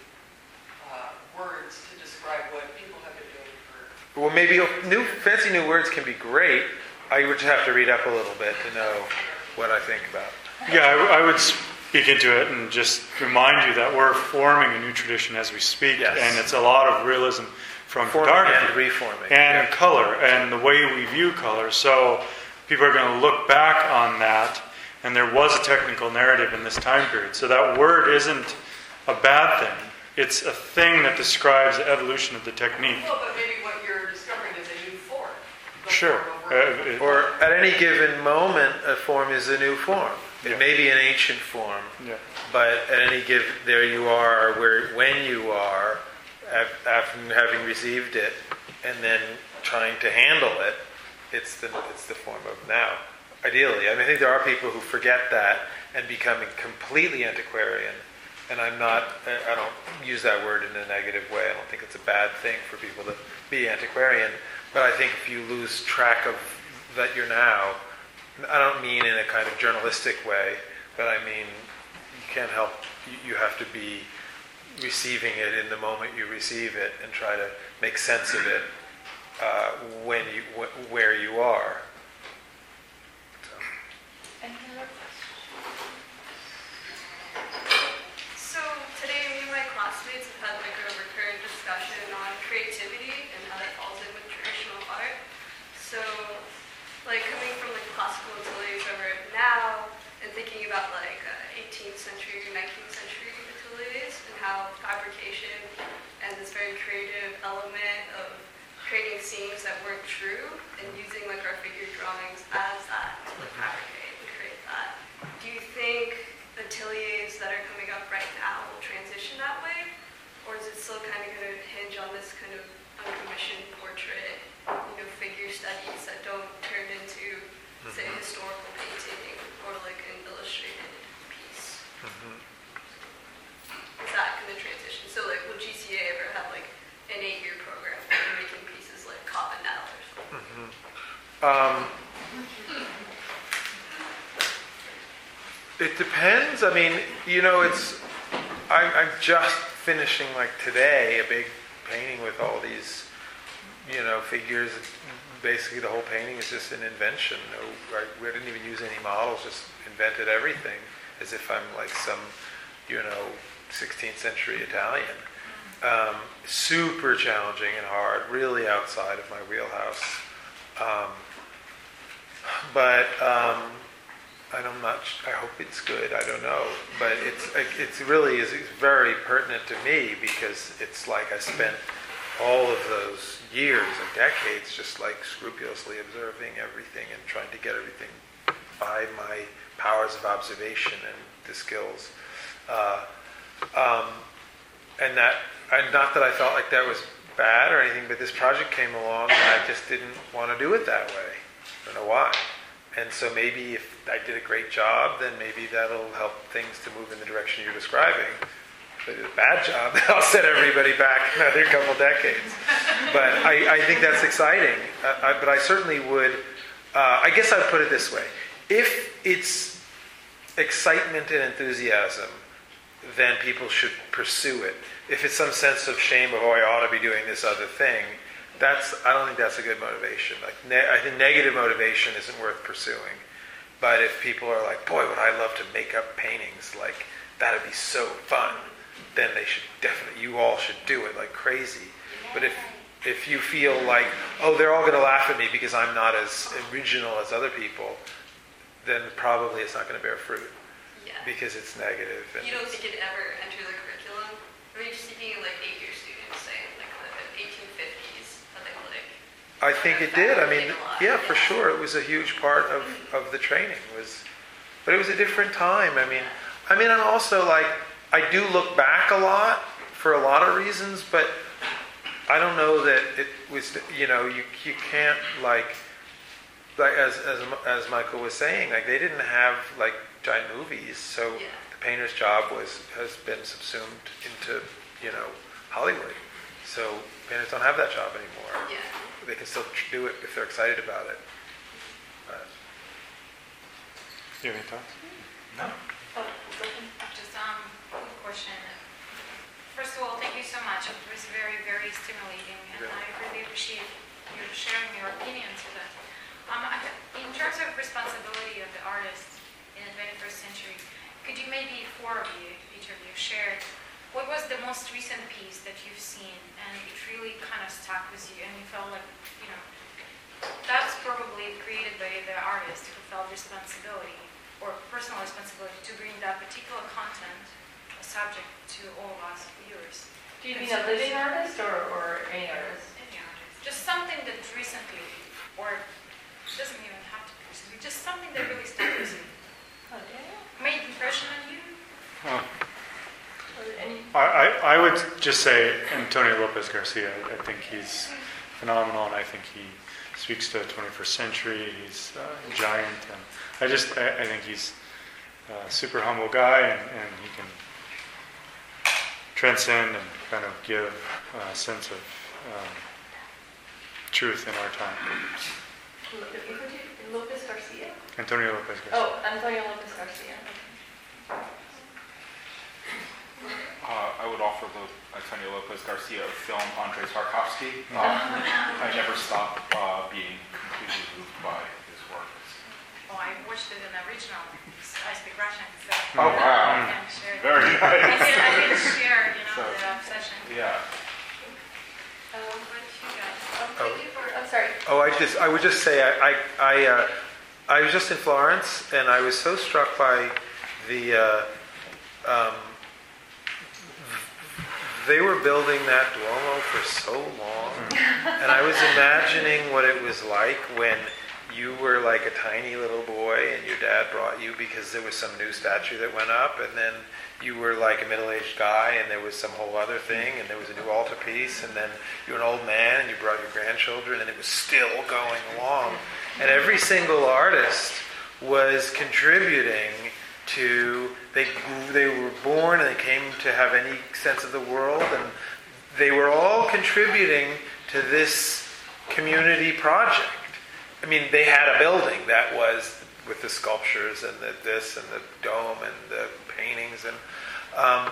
uh, words to describe what people have been doing for. Well, maybe new, fancy new words can be great. I would just have to read up a little bit to know what I think about. Yeah, I, I would s- speak into it and just remind you that we're forming a new tradition as we speak, Yes. and it's a lot of realism from Forming photography and reforming. and Yeah. color and the way we view color. So people are going to look back on that, and there was a technical narrative in this time period. So that word isn't a bad thing. It's a thing that describes the evolution of the technique. Well, but maybe what you're discovering is a new form. The Sure. form of Uh, work. it- Or at any given moment, a form is a new form. It Yeah. may be an ancient form, yeah. but at any given, there you are, where when you are, af- after having received it, and then trying to handle it, it's the it's the form of now. Ideally, I mean, I think there are people who forget that and become completely antiquarian. And I'm not, I don't use that word in a negative way. I don't think it's a bad thing for people to be antiquarian. But I think if you lose track of that you're now, I don't mean in a kind of journalistic way, but I mean you can't help, you, you have to be receiving it in the moment you receive it and try to make sense of it uh, when you, wh- where you are. So. Any other questions? So today, me and my classmates have had like a recurrent discussion on creativity and how that falls in with traditional art. So, like coming from like classical ateliers over now and thinking about like uh, eighteenth century, nineteenth century ateliers and how fabrication and this very creative element of creating scenes that weren't true and using like our figure drawings as that to like fabricate and create that. Do you think ateliers that are coming up right now will transition that way? Or is it still kind of going to hinge on this kind of uncommissioned portrait, you know, figure studies that don't turn into, say, a historical painting or like an illustrated piece? Mm-hmm. Is that going to transition? So like, will G C A ever have like an eight-year program for making pieces like Covenel or something? Mm-hmm. Um, it depends. I mean, you know, it's. I'm, I'm just finishing like today a big painting with all these, you know, figures. Basically, the whole painting is just an invention. No, I, we didn't even use any models. Just invented everything, as if I'm like some, you know, sixteenth century Italian. Um, super challenging and hard. Really outside of my wheelhouse. Um, but um, I'm not. I hope it's good. I don't know. But it's it's really is it's very pertinent to me because it's like I spent all of those years and decades just like scrupulously observing everything and trying to get everything by my powers of observation and the skills. Uh, um, and that, and not that I felt like that was bad or anything, but this project came along and I just didn't want to do it that way. I don't know why. And so maybe if I did a great job, then maybe that'll help things to move in the direction you're describing. If I did a bad job, then I'll set everybody back another couple decades. But I, I think that's exciting. Uh, I, but I certainly would, uh, I guess I'd put it this way. If it's excitement and enthusiasm, then people should pursue it. If it's some sense of shame of, oh, I ought to be doing this other thing, that's, I don't think that's a good motivation. Like, ne- I think negative motivation isn't worth pursuing. But if people are like, boy, would I love to make up paintings, like, that'd be so fun, then they should definitely, you all should do it like crazy. But if if you feel like, oh, they're all going to laugh at me because I'm not as original as other people, then probably it's not going to bear fruit. Yeah. Because it's negative. And You don't think it'd ever enter the curriculum? Or are you just thinking of like eight-year students, say, like the eighteen fifties, that they like? I think it did. I mean, Fabricate a lot, yeah, for yeah. sure. It was a huge part of, of the training. Was, but it was a different time. I mean, I mean, I'm also like, I do look back a lot for a lot of reasons, but I don't know that it was, you know, you you can't like, like as as as Michael was saying, like they didn't have like giant movies, so Yeah. the painter's job was has been subsumed into, you know, Hollywood. So painters don't have that job anymore. Yeah. They can still tr- do it if they're excited about it. But, Do you have any thoughts? no. Oh, go ahead. Just um, quick question. First of all, thank you so much. It was very, very stimulating, and Yeah. I really appreciate you sharing your opinions with us. Um, I- in terms of responsibility of the artist in the twenty-first century, could you maybe, four of you, each of you, share what was the most recent piece that you've seen and it really kind of stuck with you and you felt like, you know, that's probably created by the artist who felt responsibility or personal responsibility to bring that particular content, a subject, to all of us viewers. Do you mean a living artist or, or any artist? Any artist. Just something that recently, or it doesn't even have to be recently, just something that really stuck with you. Oh, Daniel? Made impression on you? Huh. Or any? I, I, I would just say Antonio Lopez Garcia. I think he's phenomenal, and I think he speaks to the twenty-first century. He's uh, a giant, and I just I, I think he's a super humble guy, and, and he can transcend and kind of give a sense of um, truth in our time. Lopez Garcia? Antonio Lopez Garcia. Oh, Antonio Lopez Garcia. Uh, I would offer the Antonio Lopez Garcia film Andrei Tarkovsky. Uh, I never stop uh, being completely moved by his work. Oh, I watched it in the original. I speak Russian, so Oh, wow. I can share. Very I nice. can, I can share, you know, So- the obsession. Yeah. Um, What you guys? oh, thank you for, I'm sorry. Oh, I just, I would just say, I, I, I, uh, I was just in Florence, and I was so struck by the, uh, um, they were building that Duomo for so long, and I was imagining what it was like when you were like a tiny little boy and your dad brought you because there was some new statue that went up, and then you were like a middle-aged guy and there was some whole other thing, and there was a new altarpiece, and then you were an old man and you brought your grandchildren, and it was still going along. And every single artist was contributing to, they, they were born and they came to have any sense of the world, and they were all contributing to this community project. I mean, they had a building that was with the sculptures and the this and the dome and the paintings, and um,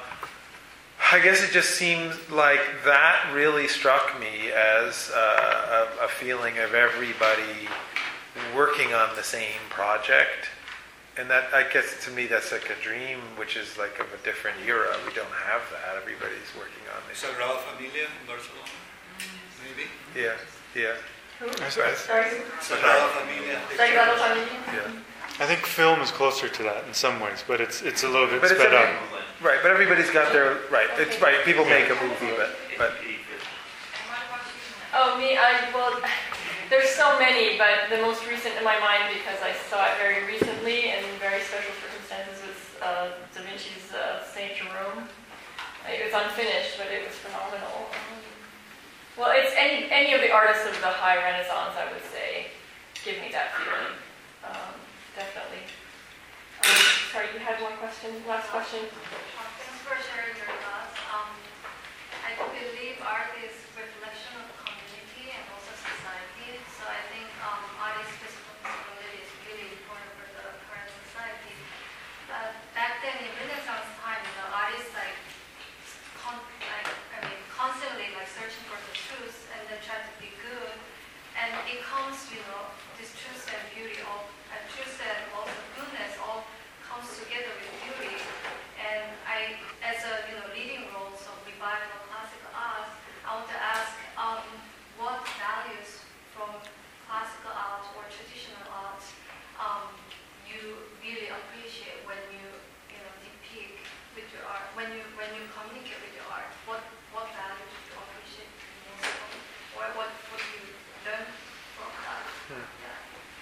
I guess it just seems like that really struck me as uh, a, a feeling of everybody working on the same project. And that, I guess, to me, that's like a dream, which is like of a different era. We don't have that. Everybody's working on this. Sagrada Familia in Barcelona, maybe? Yeah, yeah. Who? Sorry. Sorry. Sagrada Familia. Sagrada Familia? Yeah. I think film is closer to that in some ways, but it's it's a little bit But it's sped a- up. Right, but everybody's got their, right, it's right, people make a movie, but, but And what about you? Oh, me, I, well, there's so many, but the most recent in my mind, because I saw it very recently in very special circumstances, was uh, Da Vinci's uh, Saint Jerome. It was unfinished, but it was phenomenal. Um, well, it's any any of the artists of the High Renaissance, I would say, give me that feeling. Um, definitely. Um, sorry, you had one question, last question? Thanks for sharing your thoughts. Um, I believe art is reflection of community and also society. So I think um, artist responsibility is really important for the current society. But back then in Renaissance time, the artists like, con- like I mean, constantly like searching for the truth and then try to be good. And it comes, you know, this truth and beauty, all uh, truth and also goodness, all comes together with beauty. And I, as a you know leading roles of revival classical art, I want to ask um, what values from classical art or traditional art um, you really appreciate when you you know depict with your art, when you when you communicate with your art. What what values do you appreciate most from, or what what do you learn from that? Hmm. Yeah.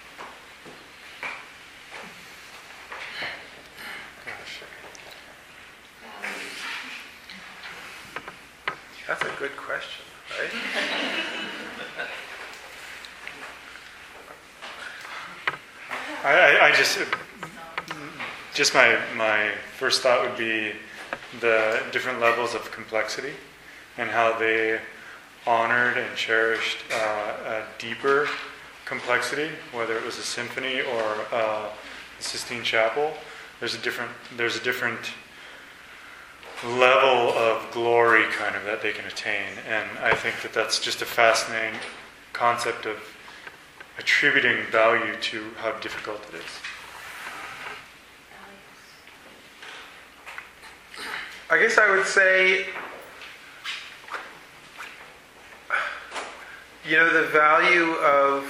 gosh. That's a good question, right? I, I, I just, just my my first thought would be the different levels of complexity and how they honored and cherished uh, a deeper complexity, whether it was a symphony or uh, the Sistine Chapel. There's a different there's a different level of glory kind of that they can attain, and I think that that's just a fascinating concept of attributing value to how difficult it is. I guess I would say, you know, the value of,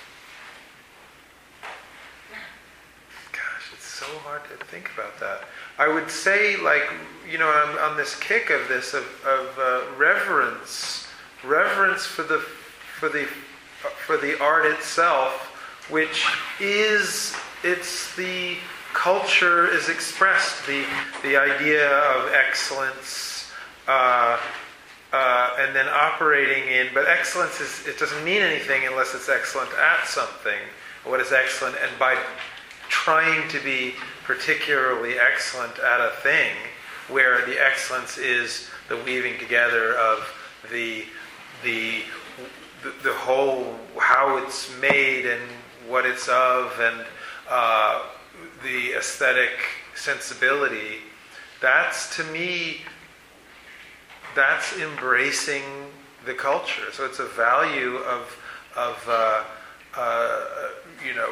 gosh, it's so hard to think about that. I would say, like, you know, I'm on this kick of this, of, of uh, reverence, reverence for the, for the, for the art itself, which is, it's the culture is expressed, the, the idea of excellence, uh, uh, and then operating in, but excellence is, it doesn't mean anything unless it's excellent at something. What is excellent? And by trying to be particularly excellent at a thing, where the excellence is the weaving together of the, the, the, the whole, how it's made and what it's of, and uh, the aesthetic sensibility, that's, to me, that's embracing the culture. So it's a value of, of uh, uh, you know,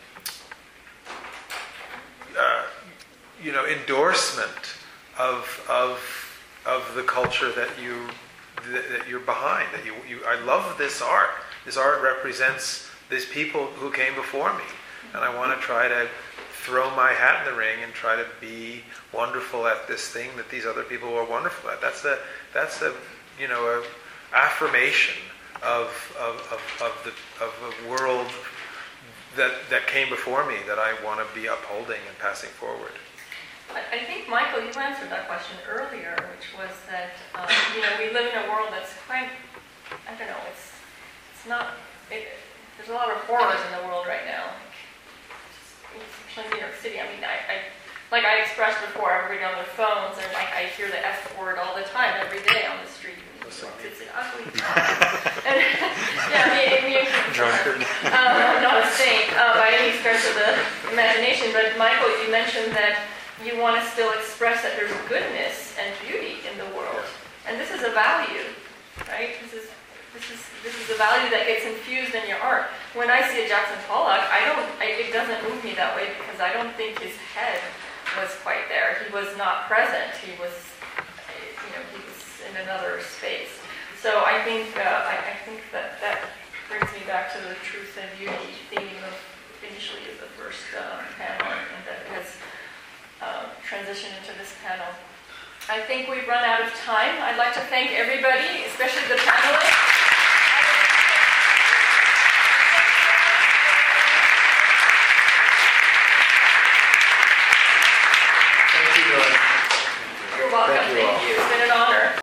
uh, you know, endorsement of of of the culture that you that, that you're behind. That you, you, I love this art. This art represents these people who came before me, and I want to try to throw my hat in the ring and try to be wonderful at this thing that these other people were wonderful at. That's the that's the you know a affirmation of of of, of the of a world that that came before me that I want to be upholding and passing forward. I I think, Michael, you answered that question earlier, which was that um, you know we live in a world that's quite, I don't know, it's it's not. It, there's a lot of horrors in the world right now. Especially in New York City. I mean, I, I like I expressed before, everybody on their phones, and like I hear the F word all the time, every day on the street. It's an ugly town. And, yeah, I mean, I mean um, I'm not a saint uh, by any stretch of the imagination, but Michael, you mentioned that you want to still express that there's goodness and beauty in the world, and this is a value, right? This is This is this is a value that gets infused in your art. When I see a Jackson Pollock, I don't. I, it doesn't move me that way because I don't think his head was quite there. He was not present. He was, you know, he was in another space. So I think uh, I, I think that that brings me back to the truth and beauty theme of initially of the first uh, panel, and that has uh, transitioned into this panel. I think we've run out of time. I'd like to thank everybody, especially the panelists. You're welcome. Thank you. Thank you. It's been an honor.